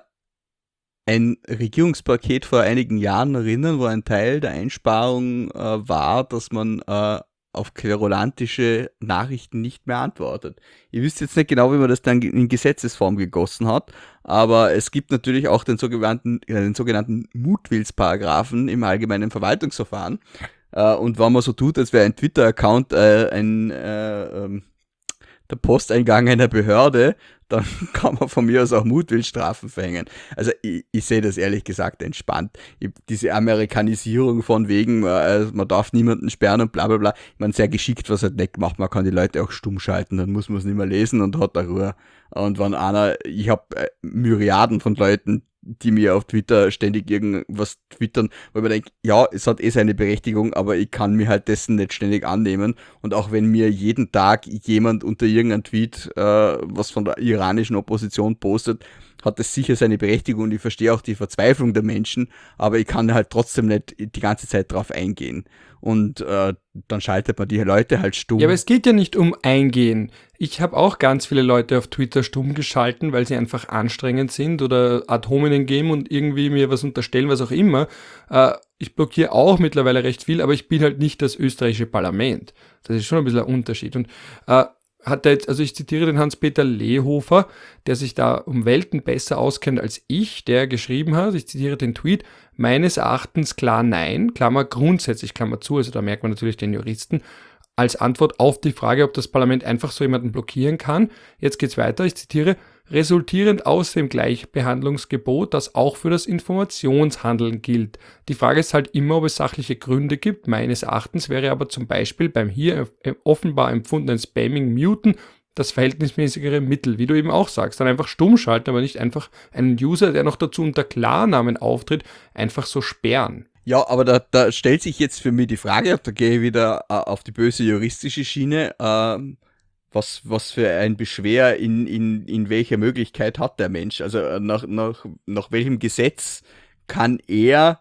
ein Regierungspaket vor einigen Jahren erinnern, wo ein Teil der Einsparung äh, war, dass man äh, auf querulantische Nachrichten nicht mehr antwortet. Ihr wisst jetzt nicht genau, wie man das dann in Gesetzesform gegossen hat, aber es gibt natürlich auch den sogenannten, äh, den sogenannten Mutwillsparagraphen im allgemeinen Verwaltungsverfahren. Äh, und wenn man so tut, als wäre ein Twitter-Account äh, ein äh, ähm, der Posteingang einer Behörde, dann kann man von mir aus auch Mutwillstrafen verhängen. Also ich, ich sehe das ehrlich gesagt entspannt. Ich, diese Amerikanisierung von wegen, äh, man darf niemanden sperren und bla bla bla, ich meine, sehr geschickt, was halt nicht gemacht, man kann die Leute auch stumm schalten, dann muss man es nicht mehr lesen und hat da Ruhe. Und wenn einer, ich habe äh, Myriaden von Leuten, die mir auf Twitter ständig irgendwas twittern, weil man denkt, ja, es hat eh seine Berechtigung, aber ich kann mir halt dessen nicht ständig annehmen. Und auch wenn mir jeden Tag jemand unter irgendeinem Tweet äh, was von der iranischen Opposition postet, hat das sicher seine Berechtigung und ich verstehe auch die Verzweiflung der Menschen, aber ich kann halt trotzdem nicht die ganze Zeit drauf eingehen. Und äh, dann schaltet man die Leute halt stumm. Ja, aber es geht ja nicht um Eingehen. Ich habe auch ganz viele Leute auf Twitter stumm geschalten, weil sie einfach anstrengend sind oder ad hominem geben und irgendwie mir was unterstellen, was auch immer. Äh, ich blockiere auch mittlerweile recht viel, aber ich bin halt nicht das österreichische Parlament. Das ist schon ein bisschen ein Unterschied. Und äh, hat er jetzt, also ich zitiere den Hans-Peter Lehofer, der sich da um Welten besser auskennt als ich, der geschrieben hat, ich zitiere den Tweet, meines Erachtens klar nein, Klammer grundsätzlich, Klammer zu, also da merkt man natürlich den Juristen, als Antwort auf die Frage, ob das Parlament einfach so jemanden blockieren kann. Jetzt geht's weiter, ich zitiere, resultierend aus dem Gleichbehandlungsgebot, das auch für das Informationshandeln gilt. Die Frage ist halt immer, ob es sachliche Gründe gibt. Meines Erachtens wäre aber zum Beispiel beim hier offenbar empfundenen Spamming muten das verhältnismäßigere Mittel, wie du eben auch sagst. Dann einfach stumm schalten, aber nicht einfach einen User, der noch dazu unter Klarnamen auftritt, einfach so sperren. Ja, aber da, da stellt sich jetzt für mich die Frage, da gehe ich wieder äh, auf die böse juristische Schiene, ähm, was, was für ein Beschwer in, in, in welcher Möglichkeit hat der Mensch? Also äh, nach, nach, nach welchem Gesetz kann er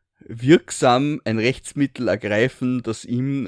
wirksam ein Rechtsmittel ergreifen, das ihm äh,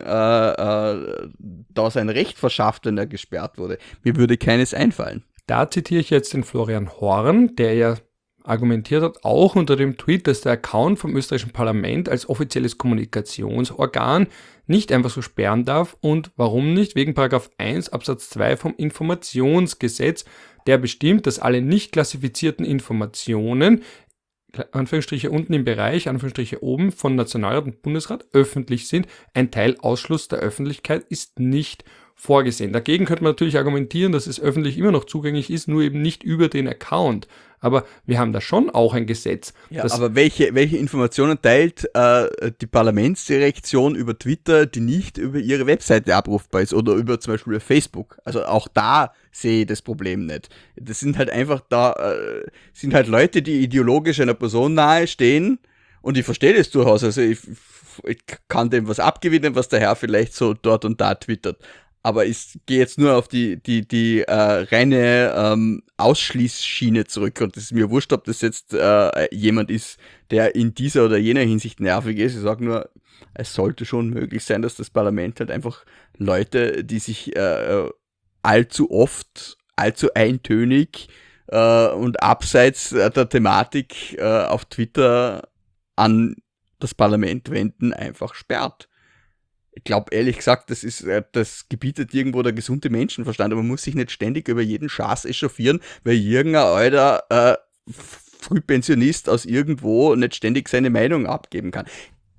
äh, da sein Recht verschafft, wenn er gesperrt wurde? Mir würde keines einfallen. Da zitiere ich jetzt den Florian Horn, der ja argumentiert hat, auch unter dem Tweet, dass der Account vom österreichischen Parlament als offizielles Kommunikationsorgan nicht einfach so sperren darf und warum nicht? Wegen Paragraph eins Absatz zwei vom Informationsgesetz, der bestimmt, dass alle nicht klassifizierten Informationen, Anführungsstriche unten im Bereich, Anführungsstriche oben, von Nationalrat und Bundesrat öffentlich sind. Ein Teilausschluss der Öffentlichkeit ist nicht vorgesehen. Dagegen könnte man natürlich argumentieren, dass es öffentlich immer noch zugänglich ist, nur eben nicht über den Account. Aber wir haben da schon auch ein Gesetz. Ja, aber welche, welche Informationen teilt äh, die Parlamentsdirektion über Twitter, die nicht über ihre Webseite abrufbar ist oder über zum Beispiel Facebook? Also auch da sehe ich das Problem nicht. Das sind halt einfach da, äh, sind halt Leute, die ideologisch einer Person nahe stehen und ich verstehe das durchaus. Also ich, ich kann dem was abgewinnen, was der Herr vielleicht so dort und da twittert. Aber ich gehe jetzt nur auf die, die, die äh, reine ähm, Ausschließschiene zurück und es ist mir wurscht, ob das jetzt äh, jemand ist, der in dieser oder jener Hinsicht nervig ist. Ich sage nur, es sollte schon möglich sein, dass das Parlament halt einfach Leute, die sich äh, allzu oft, allzu eintönig äh, und abseits der Thematik äh, auf Twitter an das Parlament wenden, einfach sperrt. Ich glaube, ehrlich gesagt, das ist, das gebietet irgendwo der gesunde Menschenverstand, aber man muss sich nicht ständig über jeden Schaß echauffieren, weil irgendein alter äh, Frühpensionist aus irgendwo nicht ständig seine Meinung abgeben kann.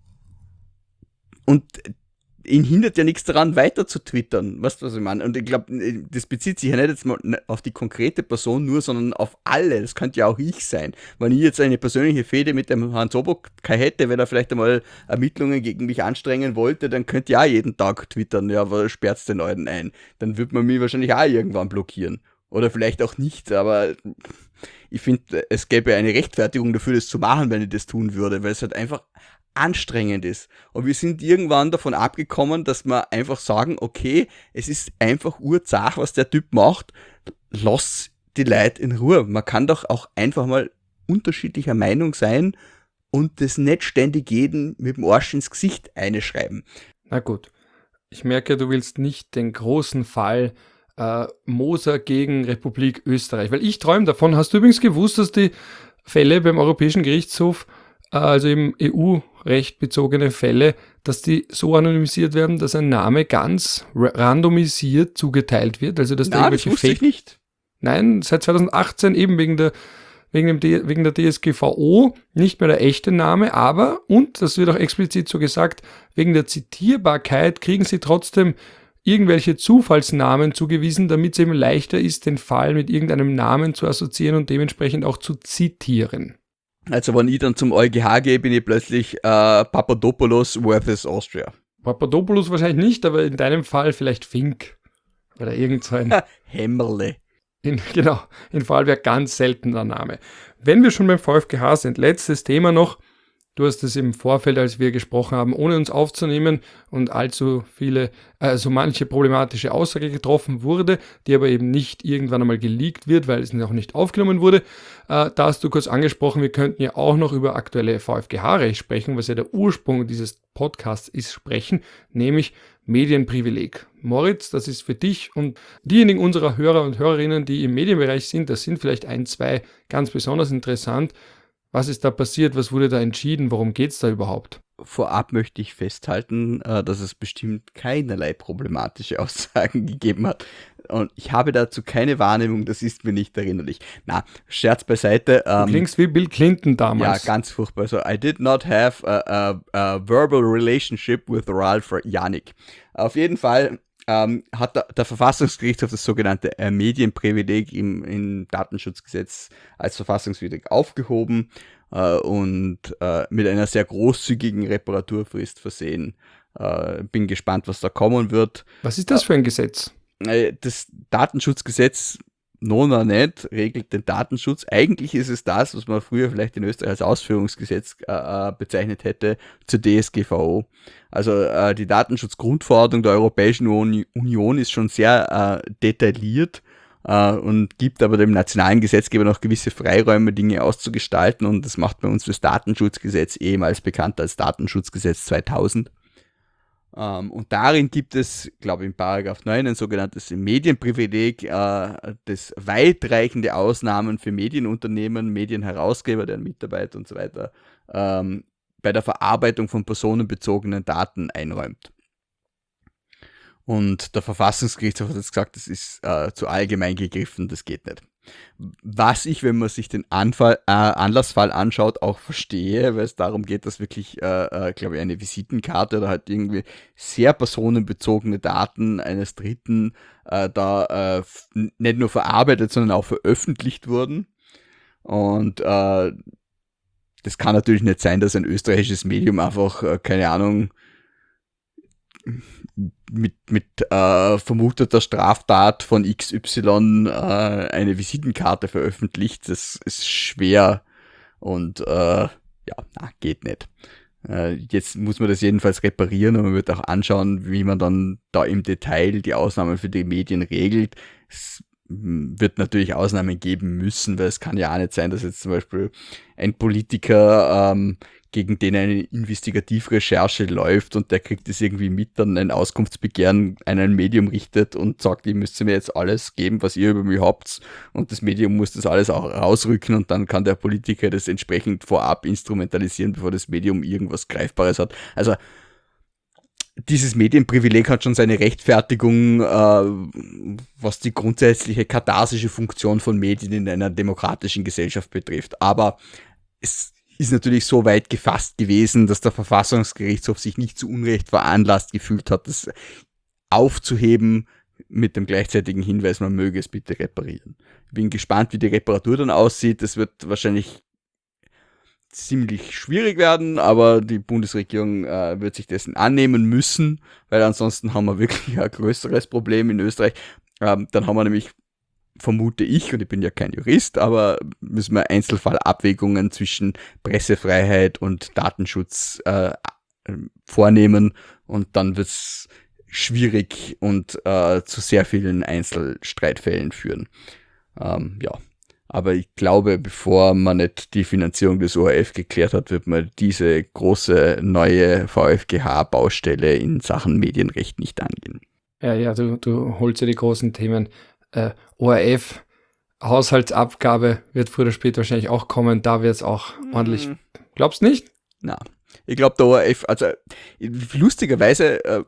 Und ihn hindert ja nichts daran, weiter zu twittern. Weißt du, was ich meine? Und ich glaube, das bezieht sich ja nicht jetzt mal auf die konkrete Person nur, sondern auf alle. Das könnte ja auch ich sein. Wenn ich jetzt eine persönliche Fehde mit dem Herrn Sobotkai hätte, wenn er vielleicht einmal Ermittlungen gegen mich anstrengen wollte, dann könnte ich auch jeden Tag twittern, ja, aber sperrt's den Leuten ein. Dann wird man mich wahrscheinlich auch irgendwann blockieren. Oder vielleicht auch nicht, aber ich finde, es gäbe eine Rechtfertigung dafür, das zu machen, wenn ich das tun würde, weil es halt einfach anstrengend ist. Und wir sind irgendwann davon abgekommen, dass wir einfach sagen, okay, es ist einfach urzach, was der Typ macht, lass die Leute in Ruhe. Man kann doch auch einfach mal unterschiedlicher Meinung sein und das nicht ständig jeden mit dem Arsch ins Gesicht einschreiben. Na gut, ich merke, du willst nicht den großen Fall äh, Moser gegen Republik Österreich, weil ich träume davon. Hast du übrigens gewusst, dass die Fälle beim Europäischen Gerichtshof, äh, also im E U-Recht bezogene Fälle, dass die so anonymisiert werden, dass ein Name ganz ra- randomisiert zugeteilt wird? Also dass da Nein, das irgendwelche wusste ich Fake... nicht. Nein, seit zwanzig achtzehn eben wegen der wegen, dem D, wegen der D S G V O nicht mehr der echte Name, aber, und das wird auch explizit so gesagt, wegen der Zitierbarkeit kriegen sie trotzdem irgendwelche Zufallsnamen zugewiesen, damit es eben leichter ist, den Fall mit irgendeinem Namen zu assoziieren und dementsprechend auch zu zitieren. Also wenn ich dann zum EuGH gehe, bin ich plötzlich äh, Papadopoulos versus Austria. Papadopoulos wahrscheinlich nicht, aber in deinem Fall vielleicht Fink. Oder irgend so ein... Hämmerle. In, genau, in Vorarlberg ganz seltener Name. Wenn wir schon beim VfGH sind, letztes Thema noch. Du hast es im Vorfeld, als wir gesprochen haben, ohne uns aufzunehmen und allzu viele, also manche problematische Aussage getroffen wurde, die aber eben nicht irgendwann einmal geleakt wird, weil es noch nicht aufgenommen wurde. Äh, da hast du kurz angesprochen, wir könnten ja auch noch über aktuelle VfGH-Recht sprechen, was ja der Ursprung dieses Podcasts ist, sprechen, nämlich Medienprivileg. Moritz, das ist für dich und diejenigen unserer Hörer und Hörerinnen, die im Medienbereich sind, das sind vielleicht ein, zwei ganz besonders interessant. Was ist da passiert? Was wurde da entschieden? Worum geht es da überhaupt? Vorab möchte ich festhalten, dass es bestimmt keinerlei problematische Aussagen gegeben hat. Und ich habe dazu keine Wahrnehmung, das ist mir nicht erinnerlich. Na, Scherz beiseite. Du klingst wie Bill Clinton damals. Ja, ganz furchtbar. So, I did not have a, a, a verbal relationship with Ralph Janik. Auf jeden Fall ähm, hat der, der Verfassungsgerichtshof das sogenannte äh, Medienprivileg im, im Datenschutzgesetz als verfassungswidrig aufgehoben äh, und äh, mit einer sehr großzügigen Reparaturfrist versehen. Äh, bin gespannt, was da kommen wird. Was ist das für ein Gesetz? Äh, das Datenschutzgesetz Nona nicht regelt den Datenschutz. Eigentlich ist es das, was man früher vielleicht in Österreich als Ausführungsgesetz äh, bezeichnet hätte, zur D S G V O. Also äh, die Datenschutzgrundverordnung der Europäischen Union ist schon sehr äh, detailliert äh, und gibt aber dem nationalen Gesetzgeber noch gewisse Freiräume, Dinge auszugestalten, und das macht bei uns das Datenschutzgesetz, ehemals bekannt als Datenschutzgesetz zweitausend. Um, und darin gibt es, glaube ich, in Paragraph neun ein sogenanntes Medienprivileg, äh, das weitreichende Ausnahmen für Medienunternehmen, Medienherausgeber, deren Mitarbeiter und so weiter ähm, bei der Verarbeitung von personenbezogenen Daten einräumt. Und der Verfassungsgerichtshof hat jetzt gesagt, das ist äh, zu allgemein gegriffen, das geht nicht. Was ich, wenn man sich den Anfall, äh, Anlassfall anschaut, auch verstehe, weil es darum geht, dass wirklich, äh, äh, glaube ich, eine Visitenkarte oder halt irgendwie sehr personenbezogene Daten eines Dritten äh, da äh, f- nicht nur verarbeitet, sondern auch veröffentlicht wurden. Und äh, das kann natürlich nicht sein, dass ein österreichisches Medium einfach, äh, keine Ahnung, mit, mit äh, vermuteter Straftat von X Y äh, eine Visitenkarte veröffentlicht. Das ist schwer und äh, ja, na, geht nicht. Äh, jetzt muss man das jedenfalls reparieren, und man wird auch anschauen, wie man dann da im Detail die Ausnahmen für die Medien regelt. Es wird natürlich Ausnahmen geben müssen, weil es kann ja auch nicht sein, dass jetzt zum Beispiel ein Politiker ähm, gegen den eine Investigativrecherche läuft und der kriegt es irgendwie mit, dann ein Auskunftsbegehren an ein Medium richtet und sagt, ihr müsst mir jetzt alles geben, was ihr über mich habt, und das Medium muss das alles auch rausrücken, und dann kann der Politiker das entsprechend vorab instrumentalisieren, bevor das Medium irgendwas Greifbares hat. Also dieses Medienprivileg hat schon seine Rechtfertigung, äh, was die grundsätzliche katharsische Funktion von Medien in einer demokratischen Gesellschaft betrifft. Aber es ist natürlich so weit gefasst gewesen, dass der Verfassungsgerichtshof sich nicht zu Unrecht veranlasst gefühlt hat, das aufzuheben mit dem gleichzeitigen Hinweis, man möge es bitte reparieren. Ich bin gespannt, wie die Reparatur dann aussieht. Das wird wahrscheinlich ziemlich schwierig werden, aber die Bundesregierung äh, wird sich dessen annehmen müssen, weil ansonsten haben wir wirklich ein größeres Problem in Österreich. Ähm, dann haben wir nämlich, vermute ich, und ich bin ja kein Jurist, aber müssen wir Einzelfallabwägungen zwischen Pressefreiheit und Datenschutz äh, vornehmen, und dann wird es schwierig und äh, zu sehr vielen Einzelstreitfällen führen. Ähm, ja, Aber ich glaube, bevor man nicht die Finanzierung des O R F geklärt hat, wird man diese große neue V F G H-Baustelle in Sachen Medienrecht nicht angehen. Ja, ja, du, du holst ja die großen Themen. Äh, O R F, Haushaltsabgabe wird früher oder später wahrscheinlich auch kommen. Da wird es auch hm. ordentlich. Glaubst du nicht? Na, ich glaube, der O R F, also lustigerweise äh,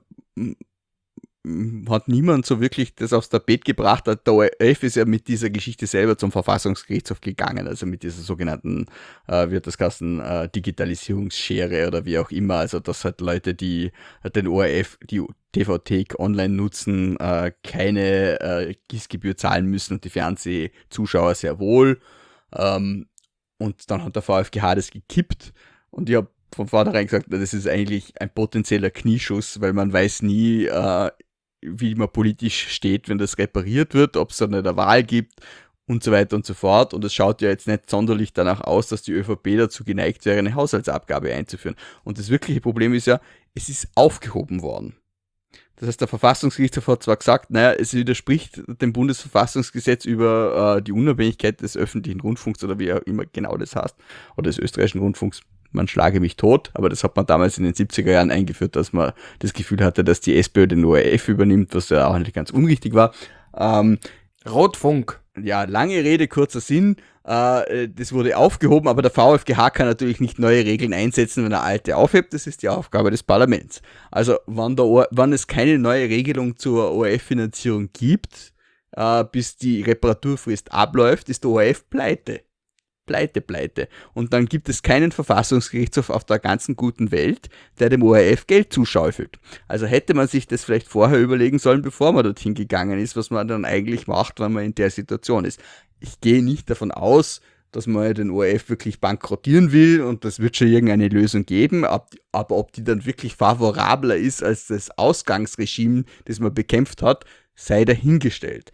hat niemand so wirklich das aufs Tapet gebracht. Der O R F ist ja mit dieser Geschichte selber zum Verfassungsgerichtshof gegangen, also mit dieser sogenannten, äh, wird das heißen, äh, Digitalisierungsschere oder wie auch immer, also dass halt Leute, die den O R F, die T V-Thek online nutzen, äh, keine äh, Gießgebühr zahlen müssen und die Fernsehzuschauer sehr wohl. Ähm, und dann hat der V F G H das gekippt und ich habe von vornherein gesagt, das ist eigentlich ein potenzieller Knieschuss, weil man weiß nie, äh, wie man politisch steht, wenn das repariert wird, ob es dann eine Wahl gibt und so weiter und so fort. Und es schaut ja jetzt nicht sonderlich danach aus, dass die ÖVP dazu geneigt wäre, eine Haushaltsabgabe einzuführen. Und das wirkliche Problem ist ja, es ist aufgehoben worden. Das heißt, der Verfassungsgerichtshof hat zwar gesagt, naja, es widerspricht dem Bundesverfassungsgesetz über äh, die Unabhängigkeit des öffentlichen Rundfunks oder wie auch immer genau das heißt, oder des österreichischen Rundfunks, man schlage mich tot, aber das hat man damals in den siebziger Jahren eingeführt, dass man das Gefühl hatte, dass die SPÖ den O R F übernimmt, was ja auch nicht ganz unrichtig war. Ähm, Rotfunk. Ja, lange Rede, kurzer Sinn. Äh, das wurde aufgehoben, aber der V F G H kann natürlich nicht neue Regeln einsetzen, wenn er alte aufhebt. Das ist die Aufgabe des Parlaments. Also, wann, der o- wann es keine neue Regelung zur O R F-Finanzierung gibt, äh, bis die Reparaturfrist abläuft, ist der O R F pleite. Pleite, pleite. Und dann gibt es keinen Verfassungsgerichtshof auf der ganzen guten Welt, der dem O R F Geld zuschaufelt. Also hätte man sich das vielleicht vorher überlegen sollen, bevor man dorthin gegangen ist, was man dann eigentlich macht, wenn man in der Situation ist. Ich gehe nicht davon aus, dass man den O R F wirklich bankrottieren will und das wird schon irgendeine Lösung geben, aber ob die dann wirklich favorabler ist als das Ausgangsregime, das man bekämpft hat, sei dahingestellt.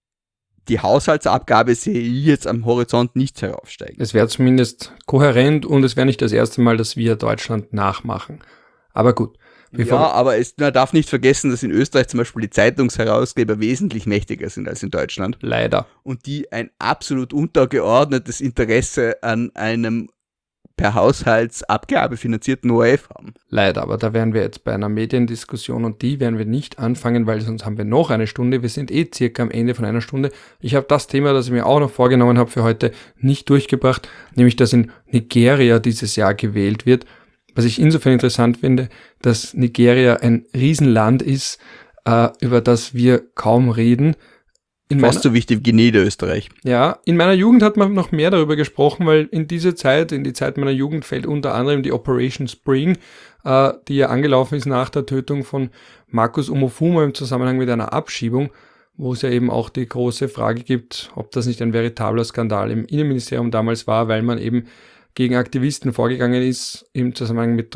Die Haushaltsabgabe sehe ich jetzt am Horizont nicht heraufsteigen. Es wäre zumindest kohärent und es wäre nicht das erste Mal, dass wir Deutschland nachmachen. Aber gut. Ja, aber es, man darf nicht vergessen, dass in Österreich zum Beispiel die Zeitungsherausgeber wesentlich mächtiger sind als in Deutschland. Leider. Und die ein absolut untergeordnetes Interesse an einem per Haushaltsabgabe finanzierten O R F haben. Leider, aber da wären wir jetzt bei einer Mediendiskussion und die werden wir nicht anfangen, weil sonst haben wir noch eine Stunde. Wir sind eh circa am Ende von einer Stunde. Ich habe das Thema, das ich mir auch noch vorgenommen habe für heute, nicht durchgebracht, nämlich dass in Nigeria dieses Jahr gewählt wird. Was ich insofern interessant finde, dass Nigeria ein Riesenland ist, äh, über das wir kaum reden. In Fast meiner, so wichtig wie Niederösterreich. Ja, in meiner Jugend hat man noch mehr darüber gesprochen, weil in diese Zeit, in die Zeit meiner Jugend fällt unter anderem die Operation Spring, äh, die ja angelaufen ist nach der Tötung von Marcus Omofuma im Zusammenhang mit einer Abschiebung, wo es ja eben auch die große Frage gibt, ob das nicht ein veritabler Skandal im Innenministerium damals war, weil man eben gegen Aktivisten vorgegangen ist im Zusammenhang mit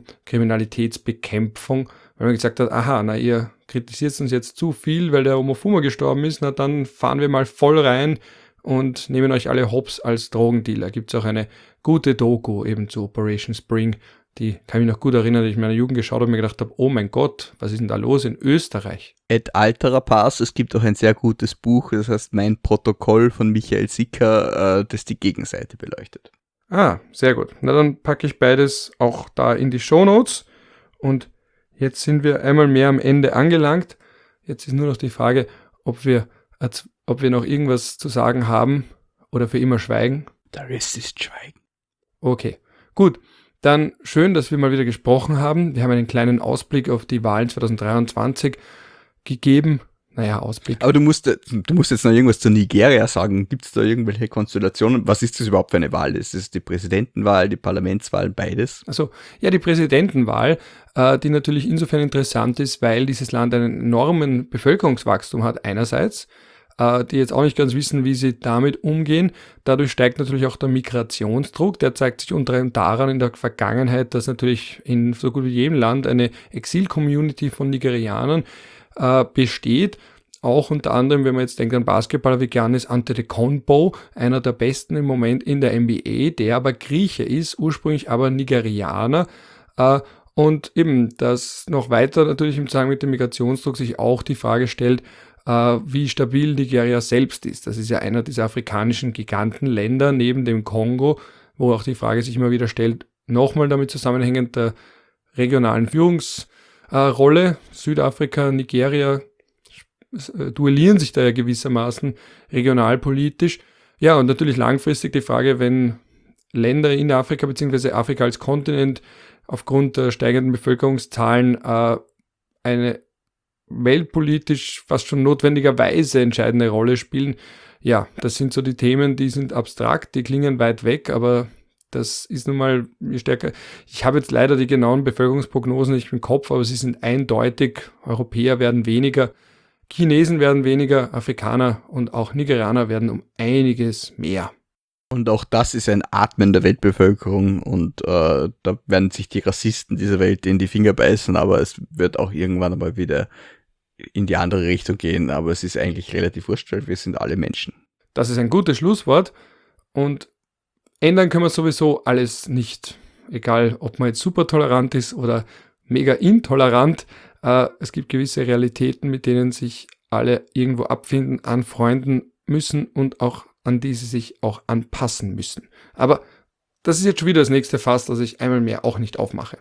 Drogenkriminalitätsbekämpfung, weil man gesagt hat, aha, na ihr kritisiert uns jetzt zu viel, weil der Omofuma gestorben ist, na dann fahren wir mal voll rein und nehmen euch alle hops als Drogendealer. Gibt es auch eine gute Doku eben zu Operation Spring, die kann ich mich noch gut erinnern, die ich in meiner Jugend geschaut habe und mir gedacht habe, oh mein Gott, was ist denn da los in Österreich? Et alterer Pass, es gibt auch ein sehr gutes Buch, das heißt Mein Protokoll von Michael Sicker, das die Gegenseite beleuchtet. Ah, sehr gut. Na dann packe ich beides auch da in die Shownotes und jetzt sind wir einmal mehr am Ende angelangt. Jetzt ist nur noch die Frage, ob wir, ob wir noch irgendwas zu sagen haben oder für immer schweigen. Der Rest ist Schweigen. Okay, gut. Dann schön, dass wir mal wieder gesprochen haben. Wir haben einen kleinen Ausblick auf die Wahlen zwanzig dreiundzwanzig gegeben. Naja, Ausblick. Aber du musst, du musst jetzt noch irgendwas zu Nigeria sagen. Gibt es da irgendwelche Konstellationen? Was ist das überhaupt für eine Wahl? Ist es die Präsidentenwahl, die Parlamentswahl, beides? Also ja, die Präsidentenwahl, äh, die natürlich insofern interessant ist, weil dieses Land einen enormen Bevölkerungswachstum hat einerseits, äh, die jetzt auch nicht ganz wissen, wie sie damit umgehen. Dadurch steigt natürlich auch der Migrationsdruck. Der zeigt sich unter anderem daran in der Vergangenheit, dass natürlich in so gut wie jedem Land eine Exil-Community von Nigerianern äh, besteht. Auch unter anderem, wenn man jetzt denkt an Basketballer wie Giannis Antetokounmpo, einer der besten im Moment in der N B A, der aber Grieche ist, ursprünglich aber Nigerianer. Äh, und eben, dass noch weiter natürlich im Zusammenhang mit dem Migrationsdruck sich auch die Frage stellt, äh, wie stabil Nigeria selbst ist. Das ist ja einer dieser afrikanischen Gigantenländer neben dem Kongo, wo auch die Frage sich immer wieder stellt, nochmal damit zusammenhängend der regionalen Führungsrolle. Äh, Südafrika, Nigeria äh, duellieren sich da ja gewissermaßen regionalpolitisch. Ja, und natürlich langfristig die Frage, wenn Länder in Afrika bzw. Afrika als Kontinent aufgrund der steigenden Bevölkerungszahlen äh, eine weltpolitisch fast schon notwendigerweise entscheidende Rolle spielen. Ja, das sind so die Themen, die sind abstrakt, die klingen weit weg, aber das ist nun mal stärker. Ich habe jetzt leider die genauen Bevölkerungsprognosen nicht im Kopf, aber sie sind eindeutig. Europäer werden weniger, Chinesen werden weniger, Afrikaner und auch Nigerianer werden um einiges mehr. Und auch das ist ein Atmen der Weltbevölkerung und äh, da werden sich die Rassisten dieser Welt in die Finger beißen, aber es wird auch irgendwann einmal wieder in die andere Richtung gehen, aber es ist eigentlich relativ wurscht, weil wir sind alle Menschen. Das ist ein gutes Schlusswort und ändern können wir sowieso alles nicht, egal ob man jetzt super tolerant ist oder mega intolerant, äh, es gibt gewisse Realitäten, mit denen sich alle irgendwo abfinden, anfreunden müssen und auch an die sie sich auch anpassen müssen. Aber das ist jetzt schon wieder das nächste Fass, das ich einmal mehr auch nicht aufmache.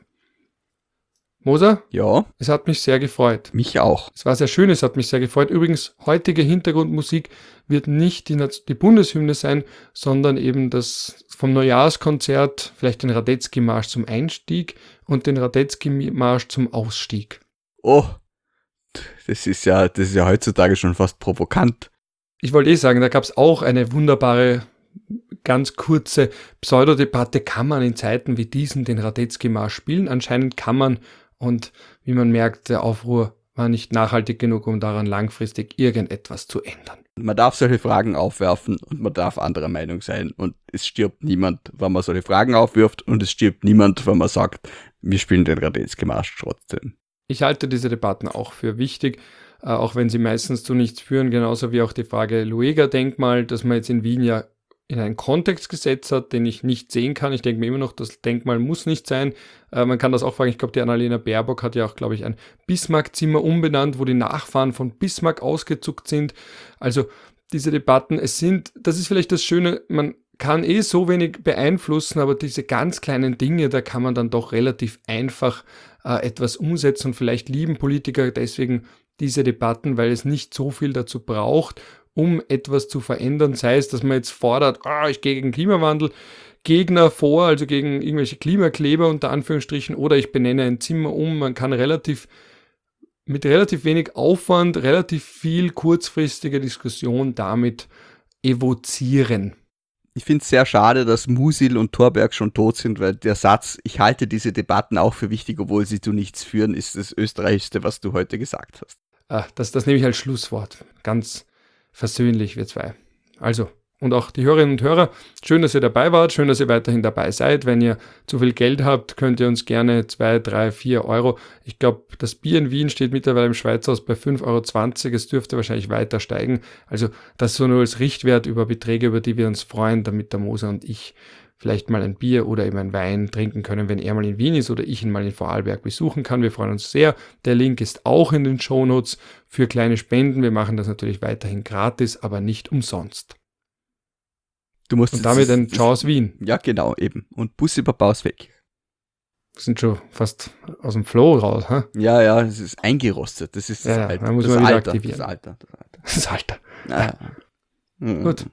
Moser? Ja? Es hat mich sehr gefreut. Mich auch. Es war sehr schön, es hat mich sehr gefreut. Übrigens, heutige Hintergrundmusik wird nicht die, die Bundeshymne sein, sondern eben das vom Neujahrskonzert, vielleicht den Radetzky-Marsch zum Einstieg und den Radetzky-Marsch zum Ausstieg. Oh, das ist ja, das ist ja heutzutage schon fast provokant. Ich wollte eh sagen, da gab es auch eine wunderbare, ganz kurze Pseudodebatte. Kann man in Zeiten wie diesen den Radetzky-Marsch spielen? Anscheinend kann man. Und wie man merkt, der Aufruhr war nicht nachhaltig genug, um daran langfristig irgendetwas zu ändern. Man darf solche Fragen aufwerfen und man darf anderer Meinung sein. Und es stirbt niemand, wenn man solche Fragen aufwirft. Und es stirbt niemand, wenn man sagt, wir spielen den Radetzky-Marsch trotzdem. Ich halte diese Debatten auch für wichtig, äh, auch wenn sie meistens zu nichts führen, genauso wie auch die Frage Lueger-Denkmal, das man jetzt in Wien ja in einen Kontext gesetzt hat, den ich nicht sehen kann. Ich denke mir immer noch, das Denkmal muss nicht sein. Äh, man kann das auch fragen, ich glaube, die Annalena Baerbock hat ja auch, glaube ich, ein Bismarck-Zimmer umbenannt, wo die Nachfahren von Bismarck ausgezuckt sind. Also diese Debatten, es sind, das ist vielleicht das Schöne, man kann eh so wenig beeinflussen, aber diese ganz kleinen Dinge, da kann man dann doch relativ einfach äh, etwas umsetzen und vielleicht lieben Politiker deswegen diese Debatten, weil es nicht so viel dazu braucht, um etwas zu verändern, sei es, dass man jetzt fordert, oh, ich gehe gegen Klimawandel, Gegner vor, also gegen irgendwelche Klimakleber unter Anführungsstrichen, oder ich benenne ein Zimmer um, man kann relativ mit relativ wenig Aufwand, relativ viel kurzfristige Diskussion damit evozieren. Ich finde es sehr schade, dass Musil und Thorberg schon tot sind, weil der Satz, ich halte diese Debatten auch für wichtig, obwohl sie zu nichts führen, ist das Österreichste, was du heute gesagt hast. Ah, das, das nehme ich als Schlusswort. Ganz versöhnlich, wir zwei. Also, und auch die Hörerinnen und Hörer, schön, dass ihr dabei wart, schön, dass ihr weiterhin dabei seid. Wenn ihr zu viel Geld habt, könnt ihr uns gerne zwei, drei, vier Euro. Ich glaube, das Bier in Wien steht mittlerweile im Schweizerhaus bei fünf Euro zwanzig. Es dürfte wahrscheinlich weiter steigen. Also das so nur als Richtwert über Beträge, über die wir uns freuen, damit der Moser und ich vielleicht mal ein Bier oder eben ein Wein trinken können, wenn er mal in Wien ist oder ich ihn mal in Vorarlberg besuchen kann. Wir freuen uns sehr. Der Link ist auch in den Shownotes für kleine Spenden. Wir machen das natürlich weiterhin gratis, aber nicht umsonst. Du musst und damit ein Ciao aus Wien. Ja, genau, eben. Und Bussi Baba aus weg. Wir sind schon fast aus dem Flow raus, ha? Ja, ja, es ist eingerostet. Das ist das ja, Alter. Da muss das man wieder Alter, aktivieren. Das Alter. Das Alter. Das Alter. Ah. Ja. Gut.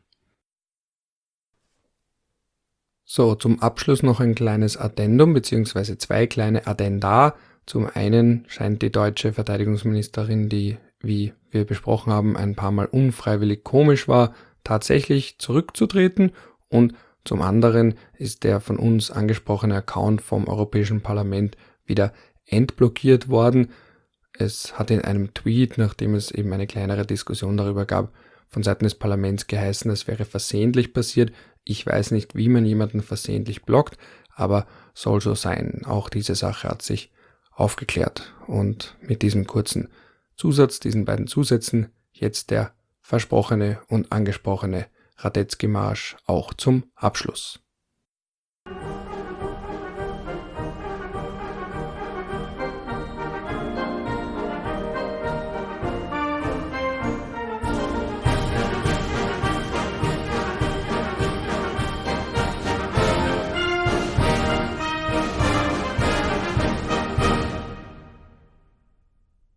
So, zum Abschluss noch ein kleines Addendum, beziehungsweise zwei kleine Addenda. Zum einen scheint die deutsche Verteidigungsministerin, die, wie wir besprochen haben, ein paar Mal unfreiwillig komisch war, tatsächlich zurückzutreten, und zum anderen ist der von uns angesprochene Account vom Europäischen Parlament wieder entblockiert worden. Es hat in einem Tweet, nachdem es eben eine kleinere Diskussion darüber gab, von Seiten des Parlaments geheißen, es wäre versehentlich passiert. Ich weiß nicht, wie man jemanden versehentlich blockt, aber soll so sein. Auch diese Sache hat sich aufgeklärt. Und mit diesem kurzen Zusatz, diesen beiden Zusätzen, jetzt der versprochene und angesprochene Radetzky-Marsch auch zum Abschluss.